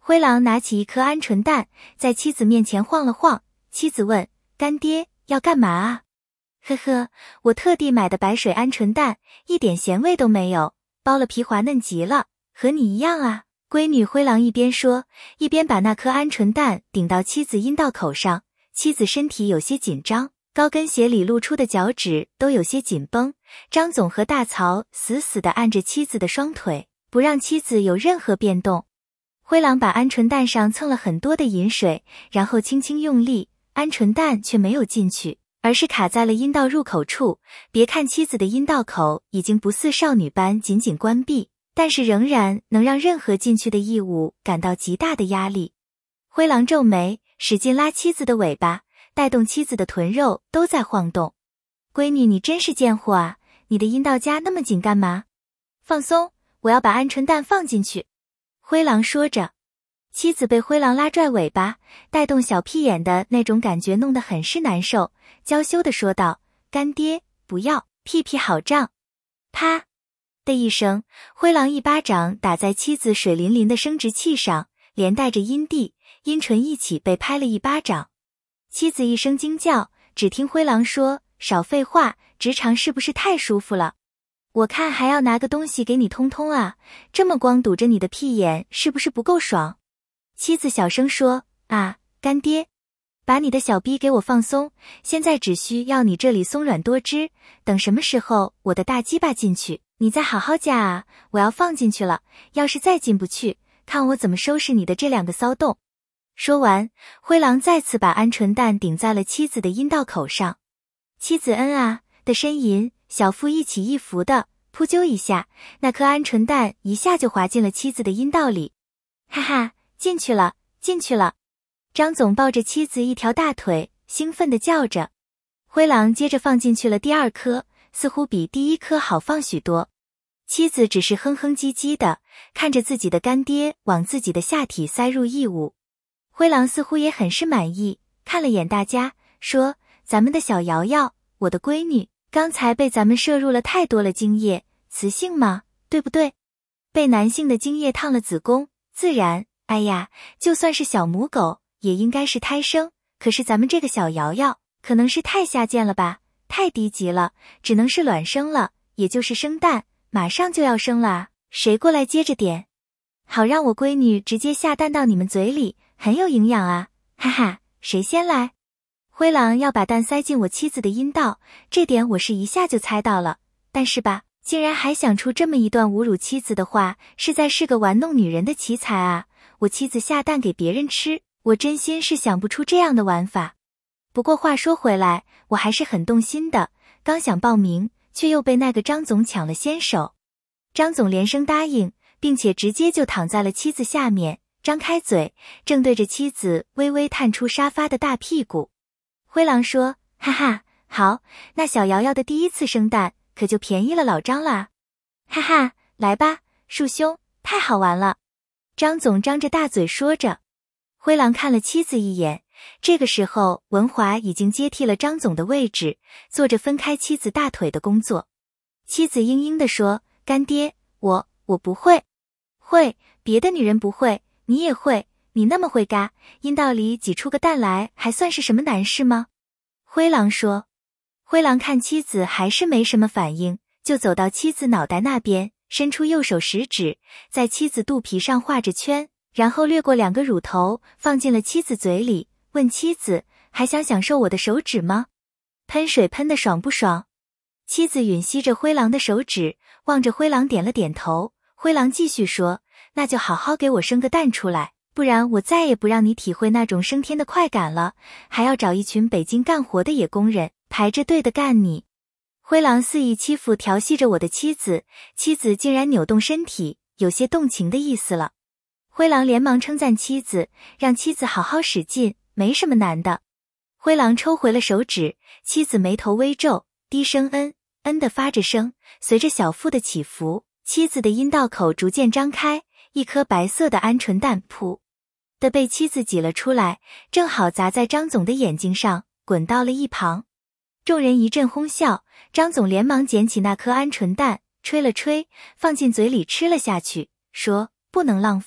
灰狼拿起一颗鹌鹑蛋，在妻子面前晃了晃。妻子问：干爹，要干嘛啊？呵呵，我特地买的白水鹌鹑蛋，一点咸味都没有，剥了皮滑嫩极了，和你一样啊。闺女灰狼一边说，一边把那颗鹌鹑蛋顶到妻子阴道口上。妻子身体有些紧张，高跟鞋里露出的脚趾都有些紧绷。张总和大曹死死地按着妻子的双腿，不让妻子有任何变动。灰狼把鹌鹑蛋上蹭了很多的饮水，然后轻轻用力，鹌鹑蛋却没有进去，而是卡在了阴道入口处。别看妻子的阴道口已经不似少女般紧紧关闭，但是仍然能让任何进去的异物感到极大的压力。灰狼皱眉，使劲拉妻子的尾巴，带动妻子的臀肉都在晃动。闺女，你真是贱货啊，你的阴道夹那么紧干嘛？放松，我要把鹌鹑蛋放进去。灰狼说着，妻子被灰狼拉拽尾巴，带动小屁眼的那种感觉弄得很是难受，娇羞地说道：干爹，不要，屁屁好胀。啪的一声，灰狼一巴掌打在妻子水淋淋的生殖器上，连带着阴蒂、阴唇一起被拍了一巴掌。妻子一声惊叫，只听灰狼说：少废话，直肠是不是太舒服了？我看还要拿个东西给你通通啊，这么光堵着你的屁眼是不是不够爽？妻子小声说：啊，干爹，把你的小逼给我放松，现在只需要你这里松软多汁，等什么时候我的大鸡巴进去，你再好好夹啊，我要放进去了，要是再进不去，看我怎么收拾你的这两个骚洞。说完，灰狼再次把鹌鹑蛋顶在了妻子的阴道口上。妻子嗯啊的呻吟，小腹一起一伏的，扑啾一下，那颗鹌鹑蛋一下就滑进了妻子的阴道里。哈哈，进去了，进去了。张总抱着妻子一条大腿，兴奋地叫着。灰狼接着放进去了第二颗，似乎比第一颗好放许多。妻子只是哼哼唧唧的，看着自己的干爹往自己的下体塞入异物。灰狼似乎也很是满意，看了眼大家，说：咱们的小瑶瑶，我的闺女，刚才被咱们摄入了太多了精液，雌性嘛，对不对？被男性的精液烫了子宫，自然，哎呀，就算是小母狗，也应该是胎生，可是咱们这个小瑶瑶，可能是太下贱了吧，太低级了，只能是卵生了，也就是生蛋，马上就要生了啊，谁过来接着点？好让我闺女直接下蛋到你们嘴里，很有营养啊，哈哈，谁先来？灰狼要把蛋塞进我妻子的阴道，这点我是一下就猜到了，但是吧，竟然还想出这么一段侮辱妻子的话，实在是个玩弄女人的奇才啊！我妻子下蛋给别人吃，我真心是想不出这样的玩法。不过话说回来，我还是很动心的，刚想报名，却又被那个张总抢了先手。张总连声答应，并且直接就躺在了妻子下面，张开嘴，正对着妻子微微探出沙发的大屁股。灰狼说：哈哈，好，那小瑶瑶的第一次生蛋，可就便宜了老张啦。哈哈，来吧，树兄，太好玩了。张总张着大嘴说着。灰狼看了妻子一眼，这个时候文华已经接替了张总的位置，做着分开妻子大腿的工作。妻子嘤嘤地说：干爹，我不会。会，别的女人不会，你也会，你那么会嘎，阴道里挤出个蛋来还算是什么难事吗？灰狼说。灰狼看妻子还是没什么反应，就走到妻子脑袋那边，伸出右手食指，在妻子肚皮上画着圈，然后掠过2个乳头，放进了妻子嘴里，问妻子：还想享受我的手指吗？喷水喷得爽不爽？妻子吮吸着灰狼的手指，望着灰狼点了点头。灰狼继续说：那就好好给我生个蛋出来，不然我再也不让你体会那种升天的快感了，还要找一群北京干活的野工人排着队的干你。灰狼肆意欺负调戏着我的妻子，妻子竟然扭动身体，有些动情的意思了。灰狼连忙称赞妻子，让妻子好好使劲，没什么难的。灰狼抽回了手指，妻子眉头微皱，低声嗯的发着声，随着小腹的起伏，妻子的阴道口逐渐张开，一颗白色的鹌鹑蛋噗的被妻子挤了出来，正好砸在张总的眼睛上，滚到了一旁。众人一阵哄笑，张总连忙捡起那颗鹌鹑蛋，吹了吹，放进嘴里吃了下去，说：不能浪费，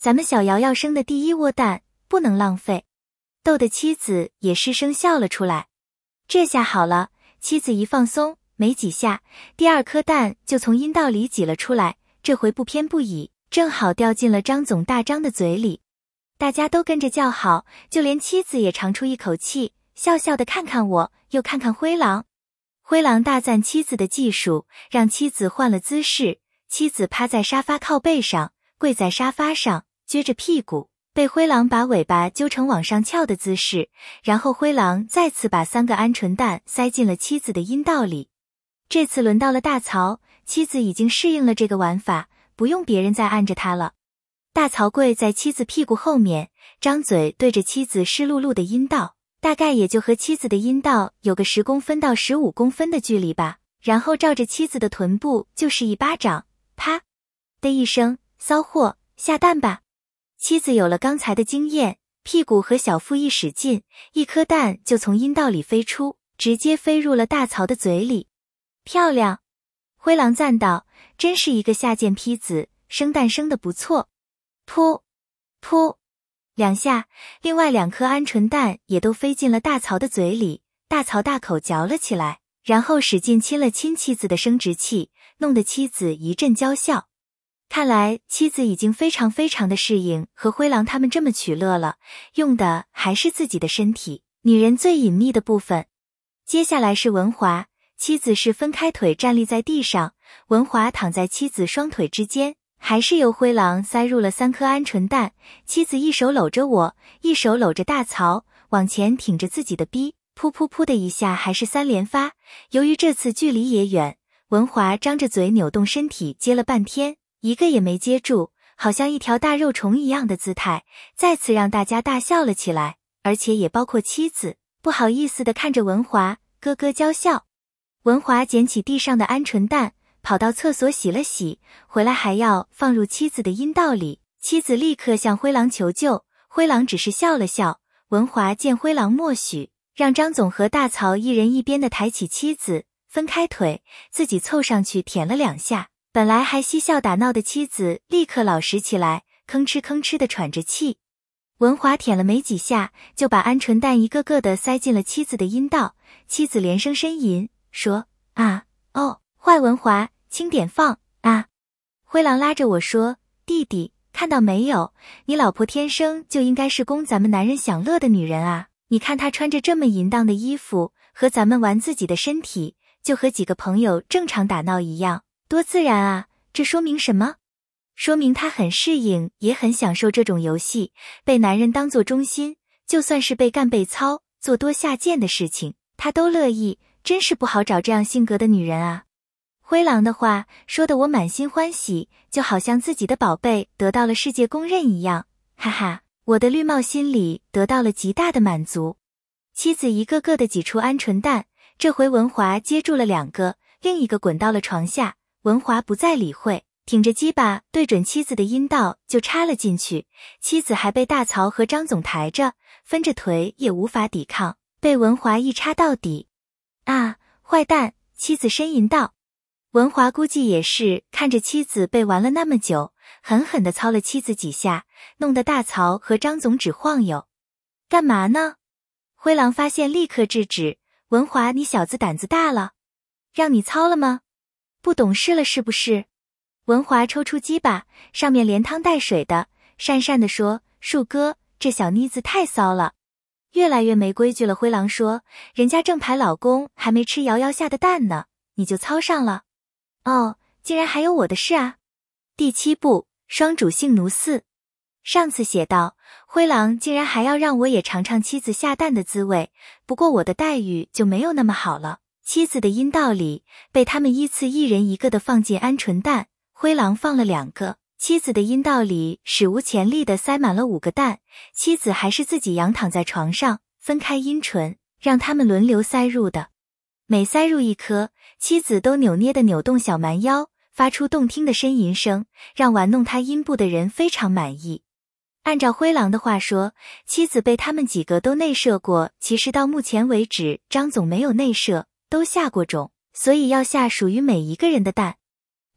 咱们小瑶瑶生的第一窝蛋，不能浪费。逗得妻子也失声笑了出来。这下好了，妻子一放松，没几下，第二颗蛋就从阴道里挤了出来，这回不偏不倚，正好掉进了张总大张的嘴里。大家都跟着叫好，就连妻子也长出一口气，笑笑的看看我，又看看灰狼。灰狼大赞妻子的技术，让妻子换了姿势，妻子趴在沙发靠背上，跪在沙发上，撅着屁股，被灰狼把尾巴揪成往上翘的姿势，然后灰狼再次把3个鹌鹑蛋塞进了妻子的阴道里。这次轮到了大曹，妻子已经适应了这个玩法，不用别人再按着他了。大曹跪在妻子屁股后面，张嘴对着妻子湿漉漉的阴道，大概也就和妻子的阴道有个10公分到15公分的距离吧，然后照着妻子的臀部就是一巴掌，啪的一声，骚货，下蛋吧。妻子有了刚才的经验，屁股和小腹一使劲，一颗蛋就从阴道里飞出，直接飞入了大曹的嘴里。漂亮，灰狼赞道，真是一个下贱坯子，生蛋生得不错。噗噗2下，另外2颗鹌鹑蛋也都飞进了大曹的嘴里，大曹大口嚼了起来，然后使劲亲了亲妻子的生殖器，弄得妻子一阵娇笑。看来妻子已经非常的适应和灰狼他们这么取乐了，用的还是自己的身体，女人最隐秘的部分。接下来是文华，妻子是分开腿站立在地上，文华躺在妻子双腿之间，还是由灰狼塞入了3颗鹌鹑蛋，妻子一手搂着我，一手搂着大曹，往前挺着自己的逼，噗噗噗的一下还是3连发。由于这次距离也远，文华张着嘴扭动身体接了半天，一个也没接住，好像一条大肉虫一样的姿态，再次让大家大笑了起来，而且也包括妻子，不好意思地看着文华，咯咯娇笑。文华捡起地上的鹌鹑蛋，跑到厕所洗了洗，回来还要放入妻子的阴道里，妻子立刻向灰狼求救，灰狼只是笑了笑。文华见灰狼默许，让张总和大曹一人一边的抬起妻子，分开腿，自己凑上去舔了2下，本来还嬉笑打闹的妻子立刻老实起来，吭哧吭哧的喘着气。文华舔了没几下，就把鹌鹑蛋一个个的塞进了妻子的阴道，妻子连声呻吟，说啊，哦，坏文华，轻点放啊。灰狼拉着我说，弟弟，看到没有，你老婆天生就应该是供咱们男人享乐的女人啊，你看她穿着这么淫荡的衣服，和咱们玩自己的身体，就和几个朋友正常打闹一样，多自然啊，这说明什么？说明她很适应，也很享受这种游戏，被男人当作中心，就算是被干被操，做多下贱的事情，她都乐意，真是不好找这样性格的女人啊。灰狼的话说得我满心欢喜，就好像自己的宝贝得到了世界公认一样，哈哈，我的绿帽心里得到了极大的满足。妻子一个个的挤出鹌鹑蛋，这回文华接住了2个，另一个滚到了床下，文华不再理会，挺着鸡巴对准妻子的阴道就插了进去，妻子还被大曹和张总抬着，分着腿也无法抵抗，被文华一插到底。啊，坏蛋，妻子呻吟道。文华估计也是看着妻子被玩了那么久，狠狠地操了妻子几下，弄得大曹和张总只晃悠。干嘛呢？灰狼发现立刻制止，文华你小子胆子大了，让你操了吗？不懂事了是不是？文华抽出鸡巴，上面连汤带水的，讪讪地说，树哥，这小妮子太骚了，越来越没规矩了。灰狼说，人家正牌老公还没吃瑶瑶下的蛋呢，你就操上了。哦，竟然还有我的事啊。第7部双主性奴4。上次写道，灰狼竟然还要让我也尝尝妻子下蛋的滋味，不过我的待遇就没有那么好了。妻子的阴道里被他们依次一人一个的放进鹌鹑蛋，灰狼放了2个，妻子的阴道里史无前例的塞满了5个蛋，妻子还是自己仰躺在床上，分开阴唇，让他们轮流塞入的。每塞入1颗，妻子都扭捏的扭动小蛮腰，发出动听的呻吟声，让玩弄他阴部的人非常满意。按照灰狼的话说，妻子被他们几个都内射过，其实到目前为止张总没有内射，都下过种，所以要下属于每一个人的蛋。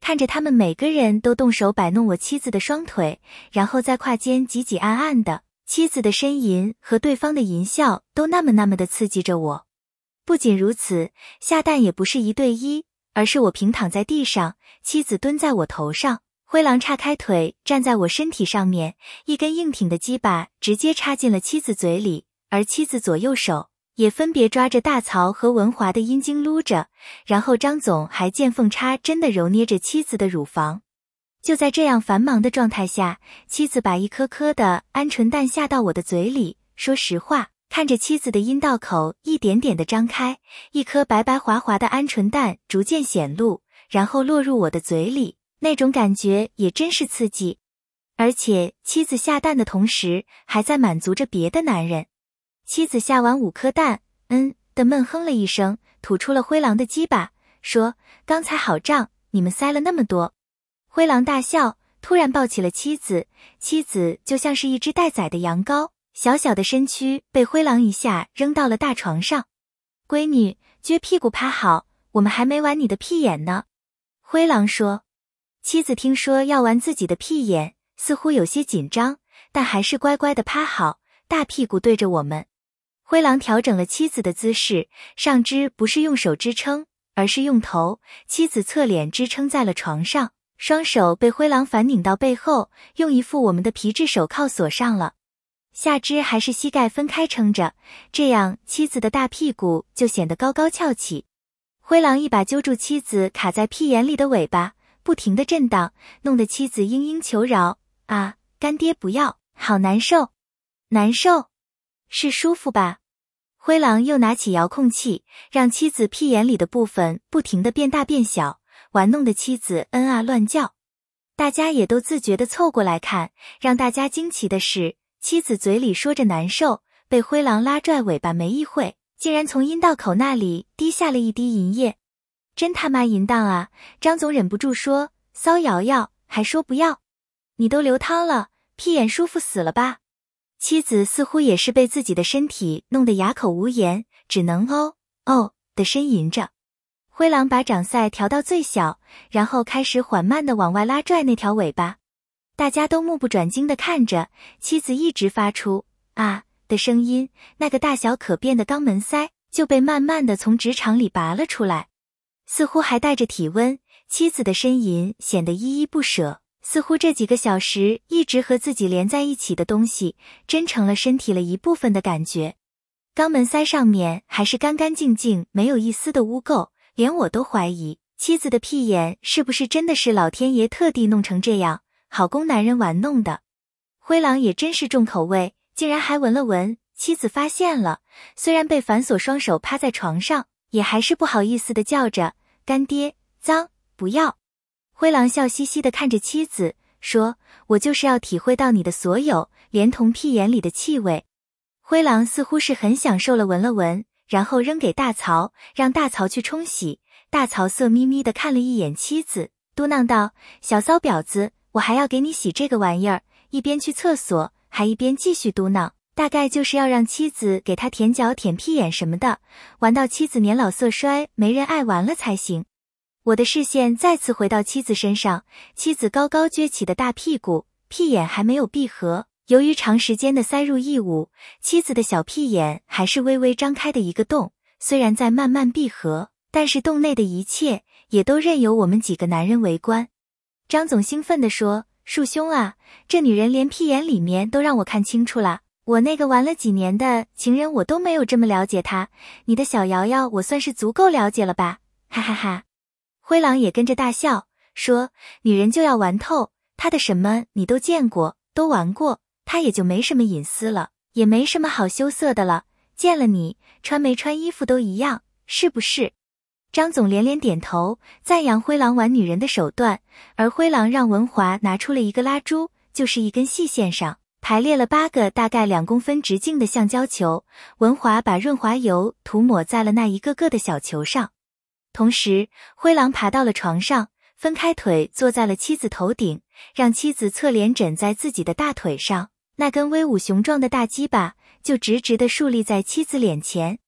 看着他们每个人都动手摆弄我妻子的双腿，然后在胯间挤挤按按的，妻子的呻吟和对方的淫笑都那么的刺激着我。不仅如此，下蛋也不是1对1，而是我平躺在地上，妻子蹲在我头上，灰狼岔开腿站在我身体上面，一根硬挺的鸡巴直接插进了妻子嘴里，而妻子左右手也分别抓着大曹和文华的阴茎撸着，然后张总还见缝插针地揉捏着妻子的乳房。就在这样繁忙的状态下，妻子把一颗颗的鹌鹑蛋下到我的嘴里，说实话，看着妻子的阴道口一点点地张开，一颗白白滑滑的鹌鹑蛋逐渐显露，然后落入我的嘴里，那种感觉也真是刺激。而且妻子下蛋的同时还在满足着别的男人。妻子下完5颗蛋，的闷哼了一声，吐出了灰狼的鸡巴，说：刚才好胀，你们塞了那么多。灰狼大笑，突然抱起了妻子，妻子就像是一只待宰的羊羔，小小的身躯被灰狼一下扔到了大床上。闺女，撅屁股趴好，我们还没玩你的屁眼呢。灰狼说。妻子听说要玩自己的屁眼，似乎有些紧张，但还是乖乖的趴好，大屁股对着我们。灰狼调整了妻子的姿势，上肢不是用手支撑，而是用头，妻子侧脸支撑在了床上，双手被灰狼反拧到背后，用一副我们的皮质手铐锁上了。下肢还是膝盖分开撑着，这样妻子的大屁股就显得高高翘起。灰狼一把揪住妻子卡在屁眼里的尾巴，不停地震荡，弄得妻子嘤嘤求饶：啊，干爹不要，好难受。难受？是舒服吧？灰狼又拿起遥控器，让妻子屁眼里的部分不停地变大变小，玩弄的妻子乱叫。大家也都自觉地凑过来看，让大家惊奇的是，妻子嘴里说着难受，被灰狼拉拽尾巴没一会，竟然从阴道口那里滴下了一滴银液。真他妈淫荡啊！张总忍不住说：骚瑶瑶，还说不要？你都流汤了，屁眼舒服死了吧？妻子似乎也是被自己的身体弄得哑口无言，只能哦地呻吟着。灰狼把掌塞调到最小，然后开始缓慢地往外拉拽那条尾巴。大家都目不转睛地看着，妻子一直发出啊的声音，那个大小可变的肛门塞就被慢慢地从直肠里拔了出来，似乎还带着体温。妻子的呻吟显得依依不舍，似乎这几个小时一直和自己连在一起的东西，真成了身体了一部分的感觉。肛门塞上面还是干干净净，没有一丝的污垢，连我都怀疑妻子的屁眼是不是真的是老天爷特地弄成这样，好供男人玩弄的。灰狼也真是重口味，竟然还闻了闻，妻子发现了，虽然被反锁双手趴在床上，也还是不好意思地叫着：干爹，脏，不要。灰狼笑嘻嘻地看着妻子，说：我就是要体会到你的所有，连同屁眼里的气味。灰狼似乎是很享受了，闻了闻，然后扔给大曹，让大曹去冲洗。大曹色眯眯地看了一眼妻子，嘟囔道：小骚婊子，我还要给你洗这个玩意儿，一边去厕所，还一边继续嘟囔，大概就是要让妻子给他舔脚舔屁眼什么的，玩到妻子年老色衰没人爱玩了才行。我的视线再次回到妻子身上，妻子高高撅起的大屁股，屁眼还没有闭合，由于长时间的塞入异物，妻子的小屁眼还是微微张开的一个洞，虽然在慢慢闭合，但是洞内的一切也都任由我们几个男人围观。张总兴奋地说：树兄啊，这女人连屁眼里面都让我看清楚了，我那个玩了几年的情人我都没有这么了解她，你的小瑶瑶我算是足够了解了吧，哈哈哈。灰狼也跟着大笑，说：女人就要玩透，她的什么你都见过，都玩过，她也就没什么隐私了，也没什么好羞涩的了，见了你，穿没穿衣服都一样，是不是？张总连连点头，赞扬灰狼玩女人的手段，而灰狼让文华拿出了一个蜡烛，就是一根细线上排列了8个大概2公分直径的橡胶球，文华把润滑油涂抹在了那一个个的小球上。同时，灰狼爬到了床上，分开腿坐在了妻子头顶，让妻子侧脸枕在自己的大腿上，那根威武雄壮的大鸡巴就直直地竖立在妻子脸前。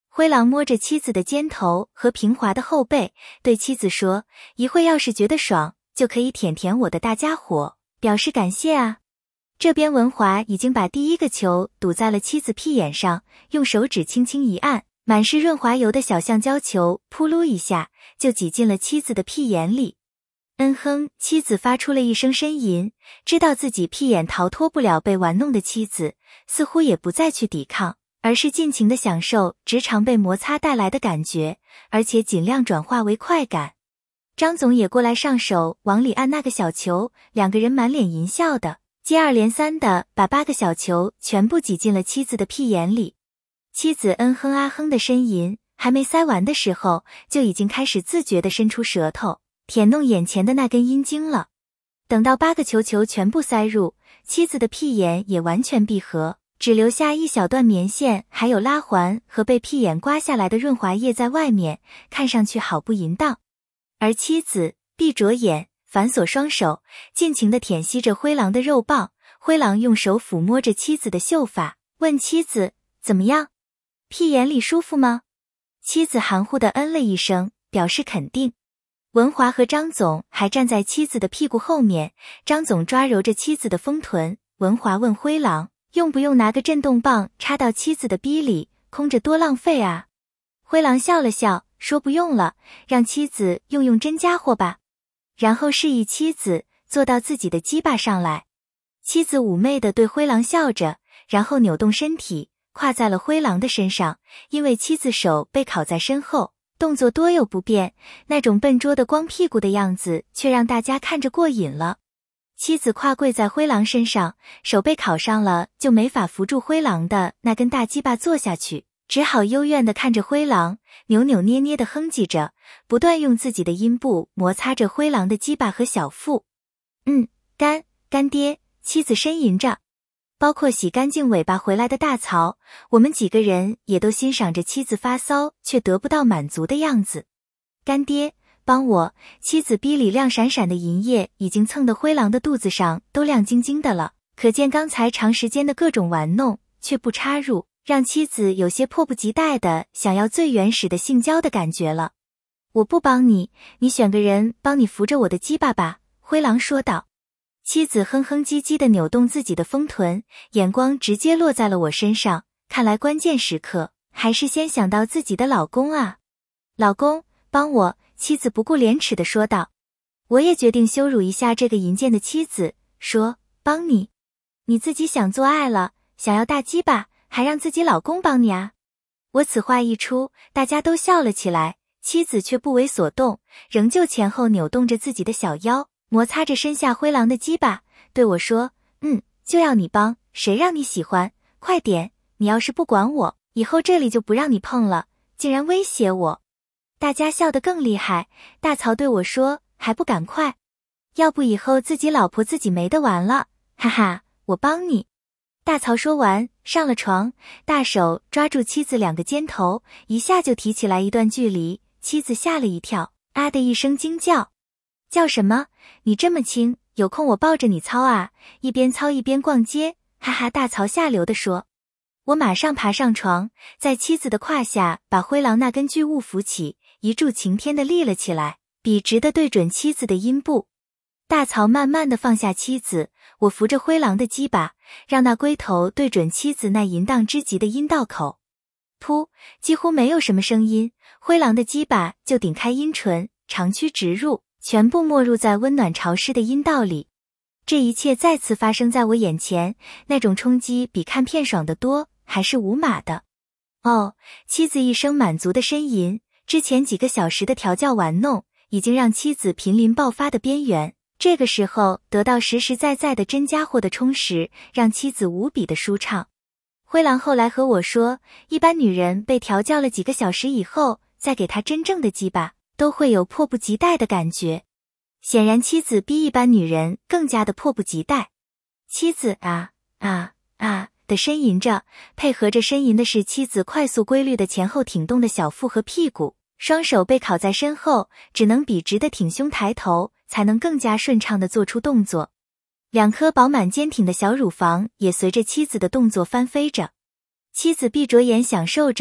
灰狼摸着妻子的肩头和平滑的后背，对妻子说，一会要是觉得爽，就可以舔舔我的大家伙，表示感谢啊。这边文华已经把第一个球堵在了妻子屁眼上，用手指轻轻一按，满是润滑油的小橡胶球扑噜一下就挤进了妻子的屁眼里。嗯哼，妻子发出了一声呻吟，知道自己屁眼逃脱不了被玩弄的妻子，似乎也不再去抵抗，而是尽情地享受直肠被摩擦带来的感觉，而且尽量转化为快感。张总也过来上手往里按那个小球，两个人满脸淫笑的，接二连三的把8个小球全部挤进了妻子的屁眼里。妻子嗯哼啊哼的呻吟，还没塞完的时候，就已经开始自觉地伸出舌头舔弄眼前的那根阴茎了。等到8个球球全部塞入，妻子的屁眼也完全闭合，只留下一小段棉线还有拉环和被屁眼刮下来的润滑液在外面，看上去好不淫荡。而妻子闭着眼，反锁双手，尽情地舔吸着灰狼的肉棒。灰狼用手抚摸着妻子的秀发，问妻子怎么样，屁眼里舒服吗？妻子含糊地嗯了一声，表示肯定。文华和张总还站在妻子的屁股后面，张总抓揉着妻子的丰臀。文华问灰狼，用不用拿个震动棒插到妻子的逼里，空着多浪费啊。灰狼笑了笑，说不用了，让妻子用真家伙吧。然后示意妻子坐到自己的鸡巴上来。妻子妩媚地对灰狼笑着，然后扭动身体，跨在了灰狼的身上。因为妻子手被铐在身后，动作多有不便，那种笨拙的光屁股的样子却让大家看着过瘾了。妻子跨跪在灰狼身上，手被铐上了，就没法扶住灰狼的那根大鸡巴坐下去，只好幽怨地看着灰狼，扭扭捏捏地哼唧着，不断用自己的阴部摩擦着灰狼的鸡巴和小腹。干爹，妻子呻吟着。包括洗干净尾巴回来的大曹，我们几个人也都欣赏着妻子发骚却得不到满足的样子。干爹，帮我！妻子逼里亮闪闪的银液已经蹭得灰狼的肚子上都亮晶晶的了，可见刚才长时间的各种玩弄却不插入，让妻子有些迫不及待的想要最原始的性交的感觉了。我不帮你，你选个人帮你扶着我的鸡巴吧，灰狼说道。妻子哼哼唧唧地扭动自己的丰臀，眼光直接落在了我身上，看来关键时刻还是先想到自己的老公啊。老公，帮我！妻子不顾廉耻地说道。我也决定羞辱一下这个淫贱的妻子，说，帮你？你自己想做爱了，想要大鸡巴，还让自己老公帮你啊？我此话一出，大家都笑了起来，妻子却不为所动，仍旧前后扭动着自己的小腰，摩擦着身下灰狼的鸡巴，对我说，就要你帮，谁让你喜欢，快点，你要是不管我，以后这里就不让你碰了，竟然威胁我。大家笑得更厉害，大曹对我说，还不赶快，要不以后自己老婆自己没得玩了，哈哈，我帮你。大曹说完，上了床，大手抓住妻子2个肩头，一下就提起来一段距离，妻子吓了一跳，啊的一声惊叫。叫什么？你这么轻，有空我抱着你操啊，一边操一边逛街，哈哈，大曹下流地说。我马上爬上床，在妻子的胯下把灰狼那根巨物扶起，一柱擎天地立了起来，笔直地对准妻子的阴部。大曹慢慢地放下妻子，我扶着灰狼的鸡巴，让那龟头对准妻子那淫荡之极的阴道口。噗，几乎没有什么声音，灰狼的鸡巴就顶开阴唇，长驱直入，全部没入在温暖潮湿的阴道里。这一切再次发生在我眼前，那种冲击比看片爽得多，还是无码的。哦，妻子一声满足的呻吟，之前几个小时的调教玩弄，已经让妻子濒临爆发的边缘。这个时候得到实实在在的真家伙的充实，让妻子无比的舒畅。灰狼后来和我说，一般女人被调教了几个小时以后，再给她真正的鸡巴，都会有迫不及待的感觉。显然妻子比一般女人更加的迫不及待。妻子的呻吟着，配合着呻吟的是妻子快速规律的前后挺动的小腹和屁股，双手被铐在身后，只能笔直的挺胸抬头，才能更加顺畅地做出动作。2颗饱满坚挺的小乳房也随着妻子的动作翻飞着。妻子闭着眼享受着，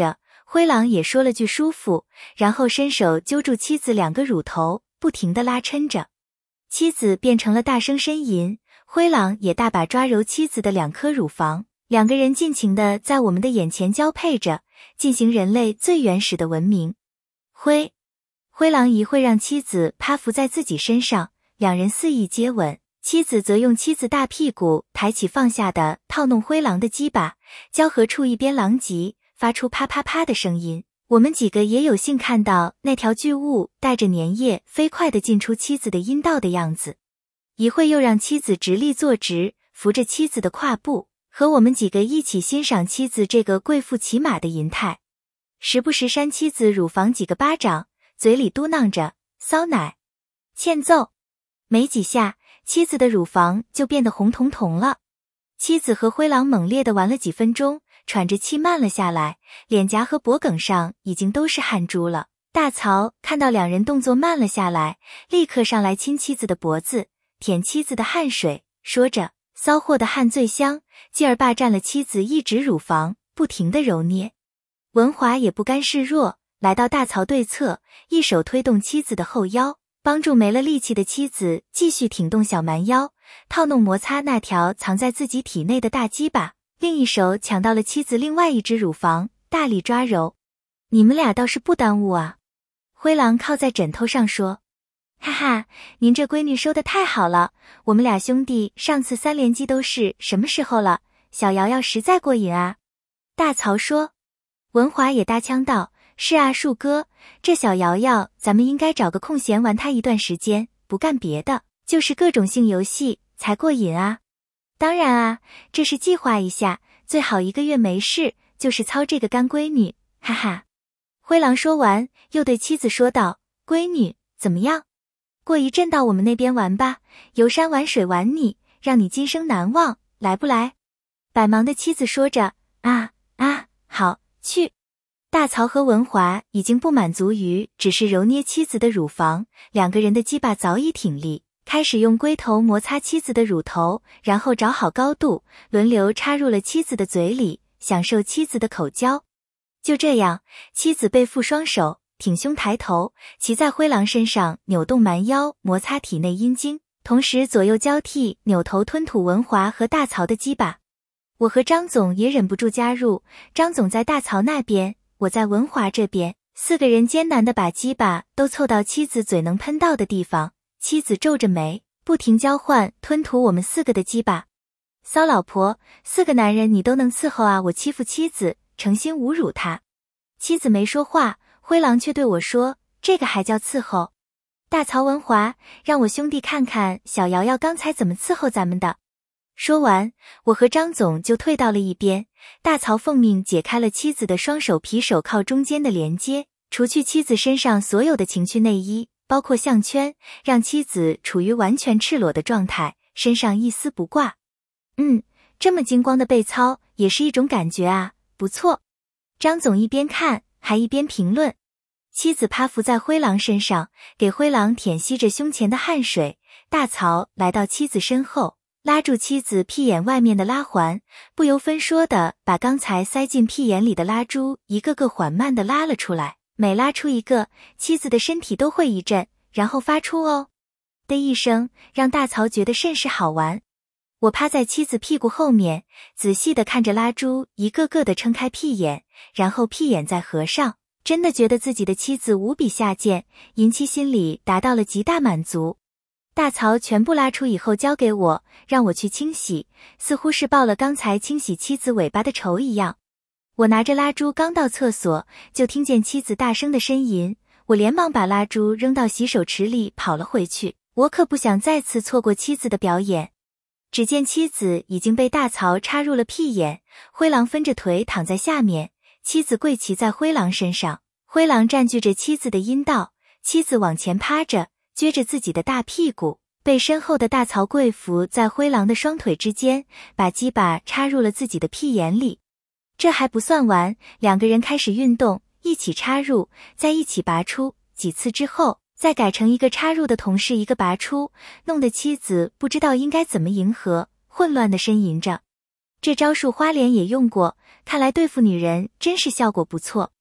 灰狼也说了句舒服，然后伸手揪住妻子2个乳头，不停地拉抻着。妻子变成了大声呻吟，灰狼也大把抓揉妻子的2颗乳房，2个人尽情地在我们的眼前交配着，进行人类最原始的文明。灰狼一会让妻子趴伏在自己身上，2人肆意接吻，妻子则用妻子大屁股抬起放下的套弄灰狼的鸡巴，交合处一边狼藉，发出啪啪啪的声音。我们几个也有幸看到那条巨物带着粘液飞快地进出妻子的阴道的样子。一会又让妻子直立坐直，扶着妻子的胯部，和我们几个一起欣赏妻子这个贵妇骑马的淫态，时不时扇妻子乳房几个巴掌，嘴里嘟囔着骚奶欠揍。没几下，妻子的乳房就变得红彤彤了。妻子和灰狼猛烈地玩了几分钟，喘着气慢了下来，脸颊和脖颈上已经都是汗珠了。大曹看到2人动作慢了下来，立刻上来亲妻子的脖子，舔妻子的汗水，说着骚货的汗最香，继而霸占了妻子一指乳房，不停地揉捏。文华也不甘示弱，来到大曹对侧，一手推动妻子的后腰，帮助没了力气的妻子继续挺动小蛮腰，套弄摩擦那条藏在自己体内的大鸡巴，另一手抢到了妻子另外一只乳房，大力抓揉。你们俩倒是不耽误啊。灰狼靠在枕头上说，哈哈，您这闺女收得太好了，我们俩兄弟上次3连击都是什么时候了？小瑶瑶实在过瘾啊。大曹说。文华也搭腔道，是啊，树哥，这小瑶瑶咱们应该找个空闲玩她一段时间，不干别的，就是各种性游戏才过瘾啊。当然啊，这是计划一下，最好1个月没事，就是操这个干闺女，哈哈。灰狼说完，又对妻子说道，闺女，怎么样？过一阵到我们那边玩吧，游山玩水玩你，让你今生难忘，来不来？百忙的妻子说着，好，去。大曹和文华已经不满足于只是揉捏妻子的乳房，2个人的鸡巴早已挺立，开始用龟头摩擦妻子的乳头，然后找好高度，轮流插入了妻子的嘴里，享受妻子的口交。就这样，妻子背负双手，挺胸抬头，骑在灰狼身上扭动蛮腰，摩擦体内阴茎，同时左右交替扭头吞吐文华和大曹的鸡巴。我和张总也忍不住加入，张总在大曹那边，我在文华这边，4个人艰难地把鸡巴都凑到妻子嘴能喷到的地方，妻子皱着眉，不停交换吞吐我们4个的鸡巴。骚老婆，4个男人你都能伺候啊，我欺负妻子，诚心侮辱她。妻子没说话，灰狼却对我说，这个还叫伺候？大曹文华，让我兄弟看看小瑶瑶刚才怎么伺候咱们的。说完，我和张总就退到了一边，大曹奉命解开了妻子的双手皮手铐中间的连接，除去妻子身上所有的情趣内衣，包括项圈，让妻子处于完全赤裸的状态，身上一丝不挂。这么精光的被操也是一种感觉啊，不错。张总一边看还一边评论。妻子趴伏在灰狼身上，给灰狼舔吸着胸前的汗水。大曹来到妻子身后，拉住妻子屁眼外面的拉环，不由分说的把刚才塞进屁眼里的拉珠一个个缓慢的拉了出来，每拉出一个，妻子的身体都会一震，然后发出哦的一声，让大曹觉得甚是好玩。我趴在妻子屁股后面，仔细地看着拉珠一个个的撑开屁眼，然后屁眼再合上，真的觉得自己的妻子无比下贱，淫妻心里达到了极大满足。大曹全部拉出以后交给我，让我去清洗，似乎是报了刚才清洗妻子尾巴的仇一样。我拿着拉珠刚到厕所，就听见妻子大声的呻吟，我连忙把拉珠扔到洗手池里跑了回去，我可不想再次错过妻子的表演。只见妻子已经被大曹插入了屁眼，灰狼分着腿躺在下面，妻子跪骑在灰狼身上，灰狼占据着妻子的阴道，妻子往前趴着，撅着自己的大屁股，被身后的大曹跪伏在灰狼的双腿之间，把鸡巴插入了自己的屁眼里。这还不算完，2个人开始运动，一起插入，再一起拔出，几次之后再改成一个插入的同时一个拔出，弄得妻子不知道应该怎么迎合，混乱地呻吟着。这招数花脸也用过，看来对付女人真是效果不错。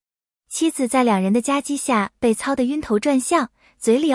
妻子在两人的夹击下被操得晕头转向，嘴里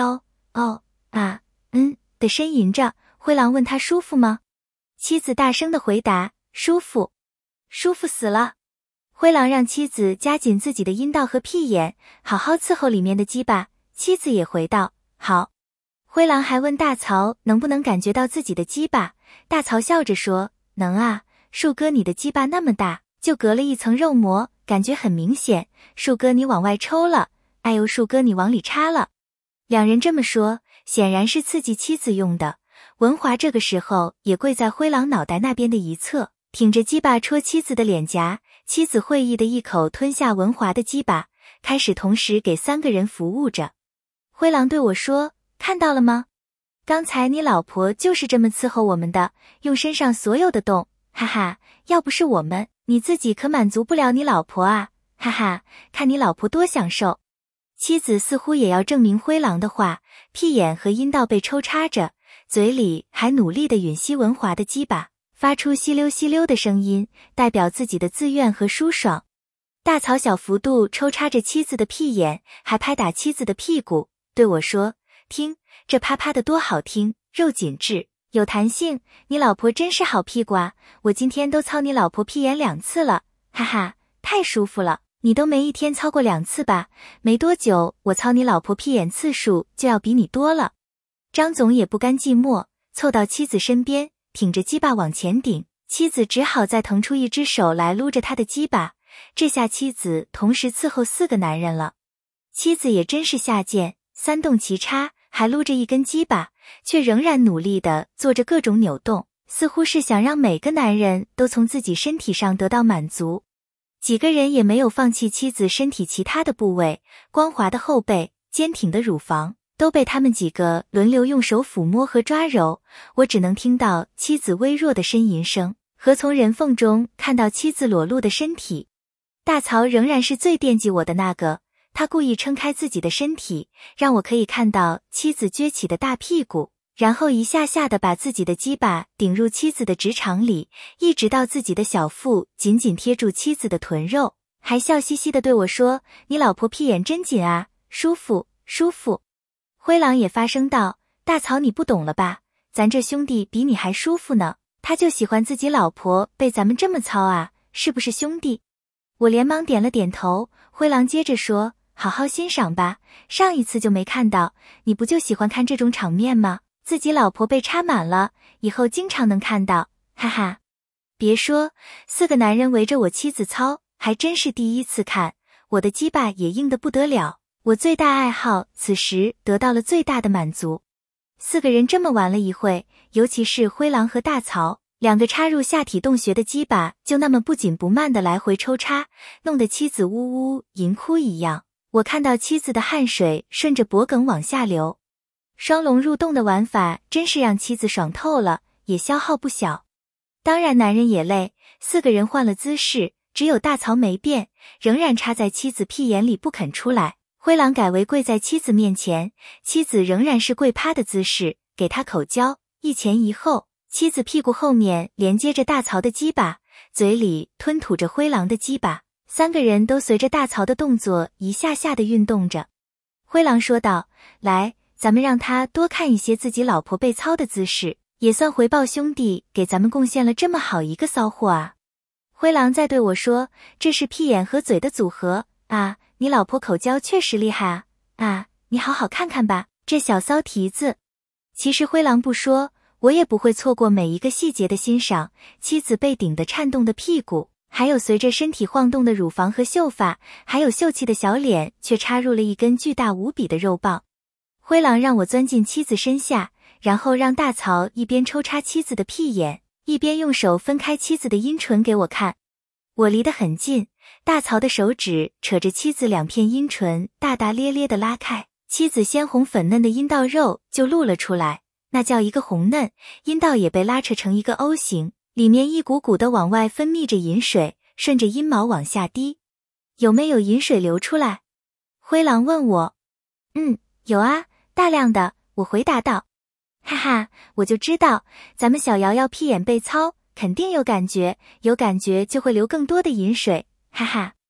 的呻吟着。灰狼问他舒服吗？妻子大声地回答，舒服，舒服死了。灰狼让妻子夹紧自己的阴道和屁眼，好好伺候里面的鸡巴。妻子也回道，好。灰狼还问大曹能不能感觉到自己的鸡巴，大曹笑着说，能啊，树哥你的鸡巴那么大，就隔了一层肉膜，感觉很明显。树哥你往外抽了，哎呦树哥你往里插了。两人这么说，显然是刺激妻子用的。文华这个时候也跪在灰狼脑袋那边的一侧，挺着鸡巴戳妻子的脸颊。妻子会意的一口吞下文华的鸡巴，开始同时给3个人服务着。灰狼对我说，看到了吗？刚才你老婆就是这么伺候我们的，用身上所有的动，哈哈，要不是我们，你自己可满足不了你老婆啊，哈哈，看你老婆多享受。妻子似乎也要证明灰狼的话，屁眼和阴道被抽插着，嘴里还努力地吮吸文华的鸡巴，发出吸溜吸溜的声音，代表自己的自愿和舒爽。大曹小幅度抽插着妻子的屁眼，还拍打妻子的屁股，对我说，听，这啪啪的多好听，肉紧致，有弹性，你老婆真是好屁股啊，我今天都操你老婆屁眼2次了，哈哈，太舒服了。你都没一天操过2次吧？没多久，我操你老婆屁眼次数就要比你多了。张总也不甘寂寞，凑到妻子身边，挺着鸡巴往前顶，妻子只好再腾出一只手来撸着他的鸡巴。这下妻子同时伺候4个男人了。妻子也真是下贱，3动齐插，还撸着一根鸡巴，却仍然努力地做着各种扭动，似乎是想让每个男人都从自己身体上得到满足。几个人也没有放弃妻子身体其他的部位，光滑的后背，坚挺的乳房，都被他们几个轮流用手抚摸和抓揉。我只能听到妻子微弱的呻吟声，和从人缝中看到妻子裸露的身体。大曹仍然是最惦记我的那个，他故意撑开自己的身体，让我可以看到妻子撅起的大屁股，然后一下下地把自己的鸡巴顶入妻子的直肠里，一直到自己的小腹紧紧贴住妻子的臀肉，还笑嘻嘻地对我说，你老婆屁眼真紧啊，舒服，舒服。灰狼也发声道，大曹你不懂了吧，咱这兄弟比你还舒服呢，他就喜欢自己老婆被咱们这么操啊，是不是兄弟？我连忙点了点头。灰狼接着说，好好欣赏吧，上一次就没看到，你不就喜欢看这种场面吗？自己老婆被插满了，以后经常能看到，哈哈。别说，4个男人围着我妻子操，还真是第一次看，我的鸡巴也硬得不得了，我最大爱好此时得到了最大的满足。4个人这么玩了一会，尤其是灰狼和大曹，2个插入下体洞穴的鸡巴就那么不紧不慢地来回抽插，弄得妻子呜呜淫哭一样。我看到妻子的汗水顺着脖梗往下流。双龙入洞的玩法真是让妻子爽透了，也消耗不小。当然男人也累，4个人换了姿势，只有大曹没变，仍然插在妻子屁眼里不肯出来。灰狼改为跪在妻子面前，妻子仍然是跪趴的姿势，给他口交，一前一后，妻子屁股后面连接着大曹的鸡巴，嘴里吞吐着灰狼的鸡巴，3个人都随着大曹的动作一下下的运动着。灰狼说道，来，咱们让他多看一些自己老婆被操的姿势，也算回报兄弟给咱们贡献了这么好一个骚货啊。灰狼再对我说，这是屁眼和嘴的组合啊，你老婆口交确实厉害啊，啊，你好好看看吧，这小骚蹄子。其实灰狼不说，我也不会错过每一个细节的欣赏，妻子被顶得颤动的屁股，还有随着身体晃动的乳房和秀发，还有秀气的小脸却插入了一根巨大无比的肉棒。灰狼让我钻进妻子身下，然后让大曹一边抽插妻子的屁眼，一边用手分开妻子的阴唇给我看。我离得很近，大曹的手指扯着妻子2片阴唇，大大咧咧地拉开，妻子鲜红粉嫩的阴道肉就露了出来，那叫一个红嫩，阴道也被拉扯成一个 O 型，里面一股股的往外分泌着饮水，顺着阴毛往下滴。有没有饮水流出来？灰狼问我。有啊，大量的，我回答道。哈哈，我就知道，咱们小瑶瑶屁眼被操，肯定有感觉，有感觉就会流更多的饮水，哈哈。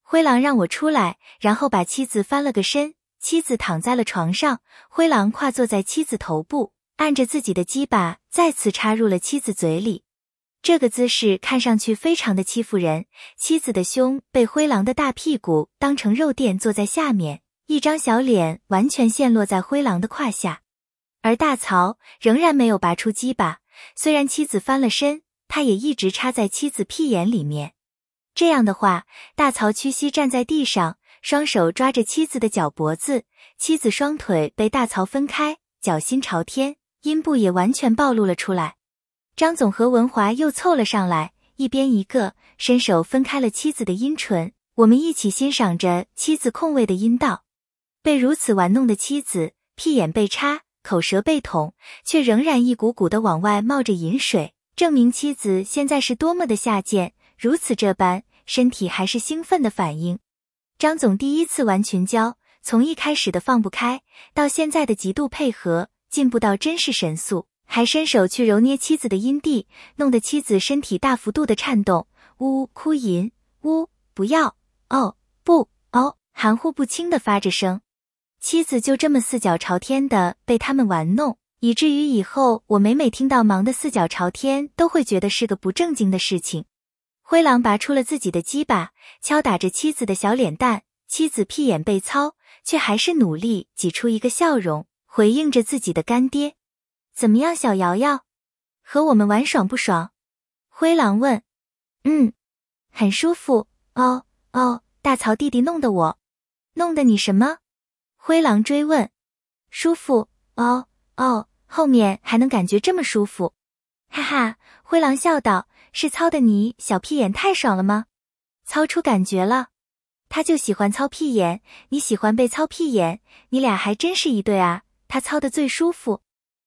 灰狼让我出来，然后把妻子翻了个身，妻子躺在了床上，灰狼跨坐在妻子头部，按着自己的鸡巴再次插入了妻子嘴里。这个姿势看上去非常的欺负人，妻子的胸被灰狼的大屁股当成肉垫坐在下面，一张小脸完全陷落在灰狼的胯下。而大曹仍然没有拔出鸡巴，虽然妻子翻了身，他也一直插在妻子屁眼里面。这样的话，大曹屈膝站在地上，双手抓着妻子的脚脖子，妻子双腿被大曹分开，脚心朝天，阴部也完全暴露了出来。张总和文华又凑了上来，一边一个，伸手分开了妻子的阴唇，我们一起欣赏着妻子空位的阴道。被如此玩弄的妻子，屁眼被插，口舌被捅，却仍然一股股的往外冒着饮水，证明妻子现在是多么的下贱，如此这般，身体还是兴奋的反应。张总第一次玩群交，从一开始的放不开，到现在的极度配合，进步到真是神速。还伸手去揉捏妻子的阴蒂，弄得妻子身体大幅度的颤动，呜呜哭吟，呜，不要，哦，不，哦，含糊不清的发着声。妻子就这么四脚朝天的被他们玩弄，以至于以后我每听到忙的四脚朝天，都会觉得是个不正经的事情。灰狼拔出了自己的鸡巴，敲打着妻子的小脸蛋，妻子屁眼被操，却还是努力挤出一个笑容，回应着自己的干爹。怎么样，小瑶瑶？和我们玩爽不爽？灰狼问。很舒服。哦，大曹弟弟弄得我。弄得你什么？灰狼追问。舒服。哦，后面还能感觉这么舒服？哈哈，灰狼笑道，是操的你小屁眼太爽了吗？操出感觉了。他就喜欢操屁眼，你喜欢被操屁眼，你俩还真是一对啊，他操的最舒服。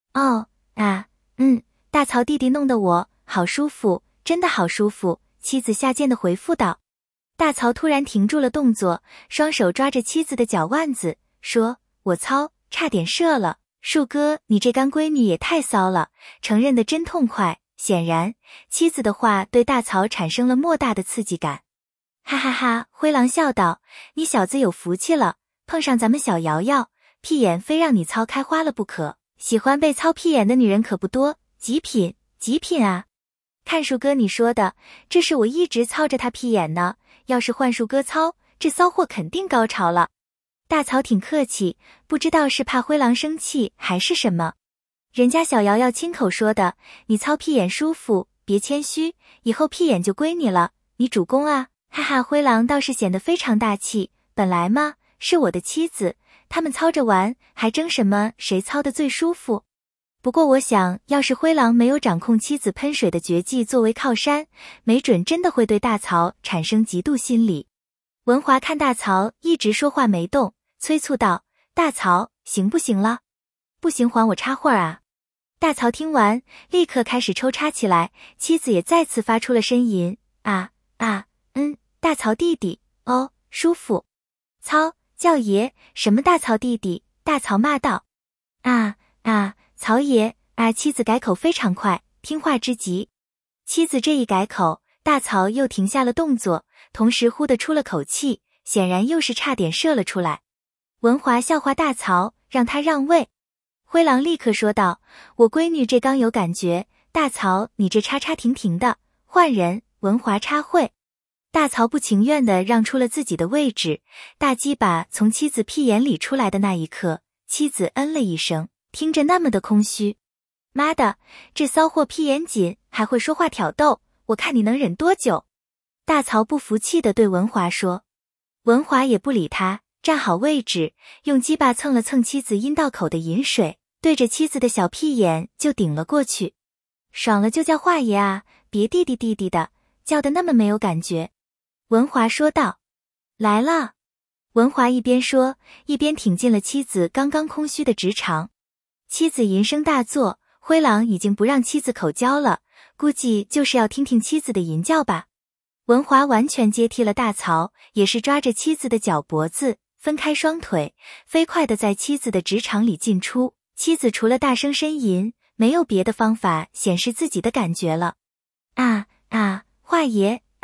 大曹弟弟弄得我好舒服，真的好舒服，妻子下贱的回复道。大曹突然停住了动作，双手抓着妻子的脚腕子，说，我操，差点射了，树哥你这干闺女也太骚了，承认的真痛快。显然妻子的话对大曹产生了莫大的刺激感。哈哈哈，灰狼笑道，你小子有福气了，碰上咱们小瑶瑶，屁眼非让你操开花了不可，喜欢被操屁眼的女人可不多，极品啊。看树哥你说的，这是我一直操着他屁眼呢，要是换树哥操，这骚货肯定高潮了。大曹挺客气，不知道是怕灰狼生气还是什么。人家小瑶瑶亲口说的，你操屁眼舒服，别谦虚，以后屁眼就归你了，你主攻啊。哈哈，灰狼倒是显得非常大气，本来嘛，是我的妻子，他们操着玩，还争什么谁操的最舒服。不过我想，要是灰狼没有掌控妻子喷水的绝技作为靠山，没准真的会对大曹产生嫉妒心理。文华看大曹一直说话没动，催促道，大曹，行不行了？不行还我插会儿啊。大曹听完，立刻开始抽插起来，妻子也再次发出了呻吟，大曹弟弟，哦，舒服。操，叫爷，什么大曹弟弟？大曹骂道。曹爷，妻子改口非常快，听话之极。妻子这一改口，大曹又停下了动作，同时呼地出了口气，显然又是差点射了出来。文华笑话大曹，让他让位。灰狼立刻说道，我闺女这刚有感觉，大曹你这叉叉停停的，换人。文华插会。大曹不情愿地让出了自己的位置，大鸡巴从妻子屁眼里出来的那一刻，妻子嗯了一声，听着那么的空虚。妈的，这骚货屁眼紧，还会说话挑逗，我看你能忍多久。大曹不服气地对文华说。文华也不理他，站好位置，用鸡巴蹭了蹭妻子阴道口的饮水，对着妻子的小屁眼就顶了过去。爽了就叫华爷啊，别弟弟弟弟的，叫得那么没有感觉。文华说道。来了。文华一边说，一边挺进了妻子刚刚空虚的直肠。妻子吟声大作，灰狼已经不让妻子口交了，估计就是要听听妻子的吟叫吧。文华完全接替了大曹，也是抓着妻子的脚脖子，分开双腿，飞快地在妻子的直肠里进出。妻子除了大声呻吟，没有别的方法显示自己的感觉了。华爷，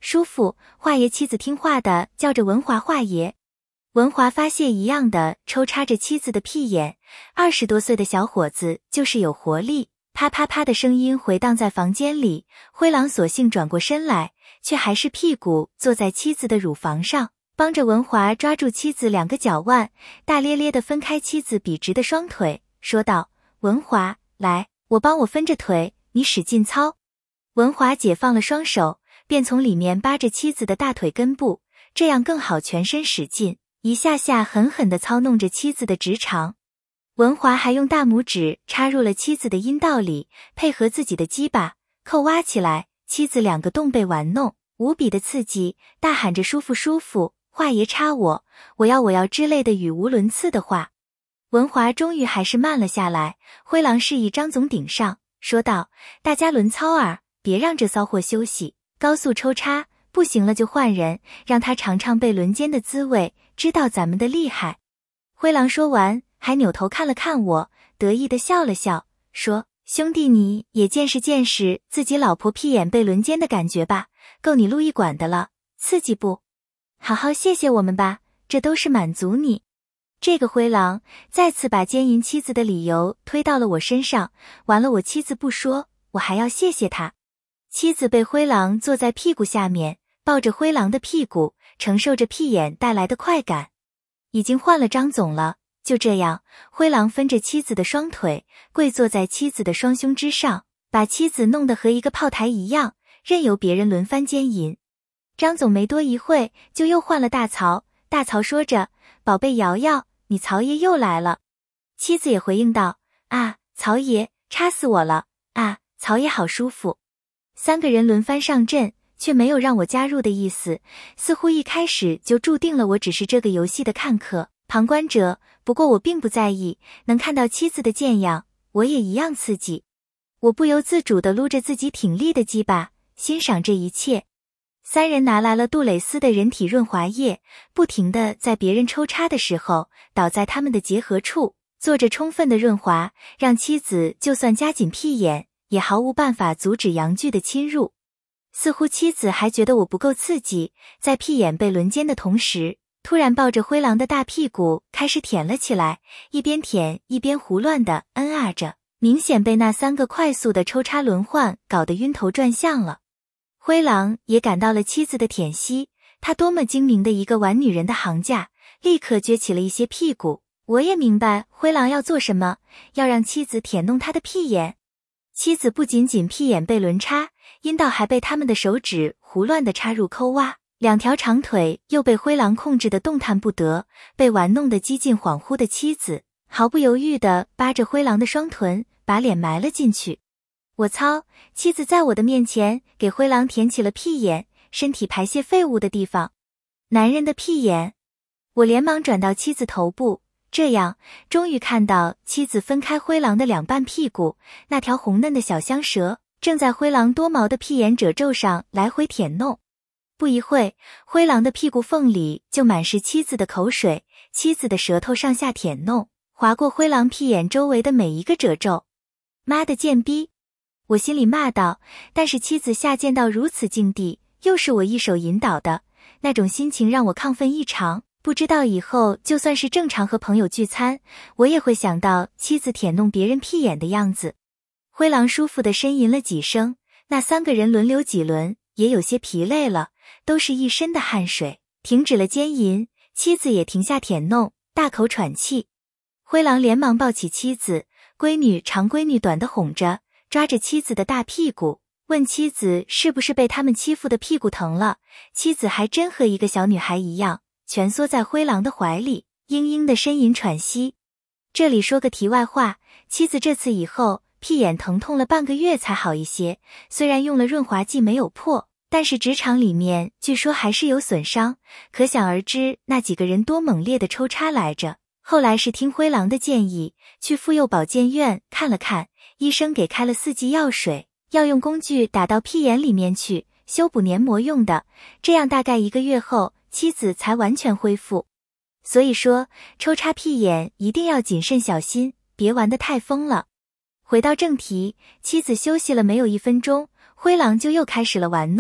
叔父，华爷。妻子听话的叫着文华华爷。文华发泄一样的抽插着妻子的屁眼，20多岁的小伙子就是有活力。啪啪啪的声音回荡在房间里，灰狼索性转过身来，却还是屁股坐在妻子的乳房上，帮着文华抓住妻子2个脚腕，大咧咧地分开妻子笔直的双腿，说道：文华，来，我帮我分着腿，你使劲操。文华解放了双手，便从里面扒着妻子的大腿根部，这样更好全身使劲，一下下狠狠地操弄着妻子的直肠。文华还用大拇指插入了妻子的阴道里，配合自己的鸡巴扣挖起来，妻子2个洞被玩弄，无比的刺激，大喊着舒服舒服，华爷插我，我要之类的语无伦次的话。文华终于还是慢了下来，灰狼示意张总顶上，说道：大家轮操儿，别让这骚货休息，高速抽插，不行了就换人，让他尝尝被轮奸的滋味，知道咱们的厉害。灰狼说完还扭头看了看我，得意地笑了笑，说：兄弟，你也见识见识自己老婆屁眼被轮奸的感觉吧，够你撸一管的了，刺激不？好好谢谢我们吧，这都是满足你。这个灰狼再次把奸淫妻子的理由推到了我身上，完了，我妻子不说，我还要谢谢他。妻子被灰狼坐在屁股下面，抱着灰狼的屁股，承受着屁眼带来的快感。已经换了张总了，就这样，灰狼分着妻子的双腿，跪坐在妻子的双胸之上，把妻子弄得和一个炮台一样，任由别人轮番奸淫。张总没多一会就又换了大曹，大曹说着：宝贝瑶瑶，你曹爷又来了。妻子也回应道：啊，曹爷，插死我了，啊，曹爷好舒服。3个人轮番上阵，却没有让我加入的意思，似乎一开始就注定了我只是这个游戏的看客、旁观者。不过我并不在意，能看到妻子的贱样，我也一样刺激。我不由自主地撸着自己挺立的鸡巴，欣赏这一切。3人拿来了杜蕾斯的人体润滑液，不停地在别人抽插的时候倒在他们的结合处，做着充分的润滑，让妻子就算夹紧屁眼也毫无办法阻止阳具的侵入。似乎妻子还觉得我不够刺激，在屁眼被轮奸的同时，突然抱着灰狼的大屁股开始舔了起来，一边舔一边胡乱地嗯啊着，明显被那3个快速的抽插轮换搞得晕头转向了。灰狼也感到了妻子的舔吸，他多么精明的一个玩女人的行家，立刻撅起了一些屁股。我也明白灰狼要做什么，要让妻子舔弄他的屁眼。妻子不仅仅屁眼被轮插，阴道还被他们的手指胡乱地插入抠挖，2条长腿又被灰狼控制得动弹不得，被玩弄得几近恍惚的妻子毫不犹豫地扒着灰狼的双臀，把脸埋了进去。我操，妻子在我的面前给灰狼舔起了屁眼，身体排泄废物的地方。男人的屁眼。我连忙转到妻子头部，这样终于看到妻子分开灰狼的2半屁股，那条红嫩的小香舌正在灰狼多毛的屁眼褶皱上来回舔弄。不一会，灰狼的屁股缝里就满是妻子的口水，妻子的舌头上下舔弄，划过灰狼屁眼周围的每一个褶皱。妈的贱逼！我心里骂道，但是妻子下贱到如此境地，又是我一手引导的，那种心情让我亢奋异常。不知道以后就算是正常和朋友聚餐，我也会想到妻子舔弄别人屁眼的样子。灰狼舒服地呻吟了几声，那3个人轮流几轮，也有些疲累了，都是一身的汗水，停止了奸淫，妻子也停下舔弄，大口喘气。灰狼连忙抱起妻子，闺女长闺女短的哄着，抓着妻子的大屁股，问妻子是不是被他们欺负的屁股疼了。妻子还真和一个小女孩一样，蜷缩在灰狼的怀里，嘤嘤的呻吟喘息。这里说个题外话，妻子这次以后屁眼疼痛了半个月才好一些，虽然用了润滑剂没有破，但是直肠里面据说还是有损伤，可想而知那几个人多猛烈的抽插来着。后来是听灰狼的建议，去妇幼保健院看了看，医生给开了4剂药水，要用工具打到屁眼里面去，修补黏膜用的，这样大概1个月后妻子才完全恢复。所以说抽插屁眼一定要谨慎小心，别玩得太疯了。回到正题，妻子休息了没有1分钟，灰狼就又开始了玩弄，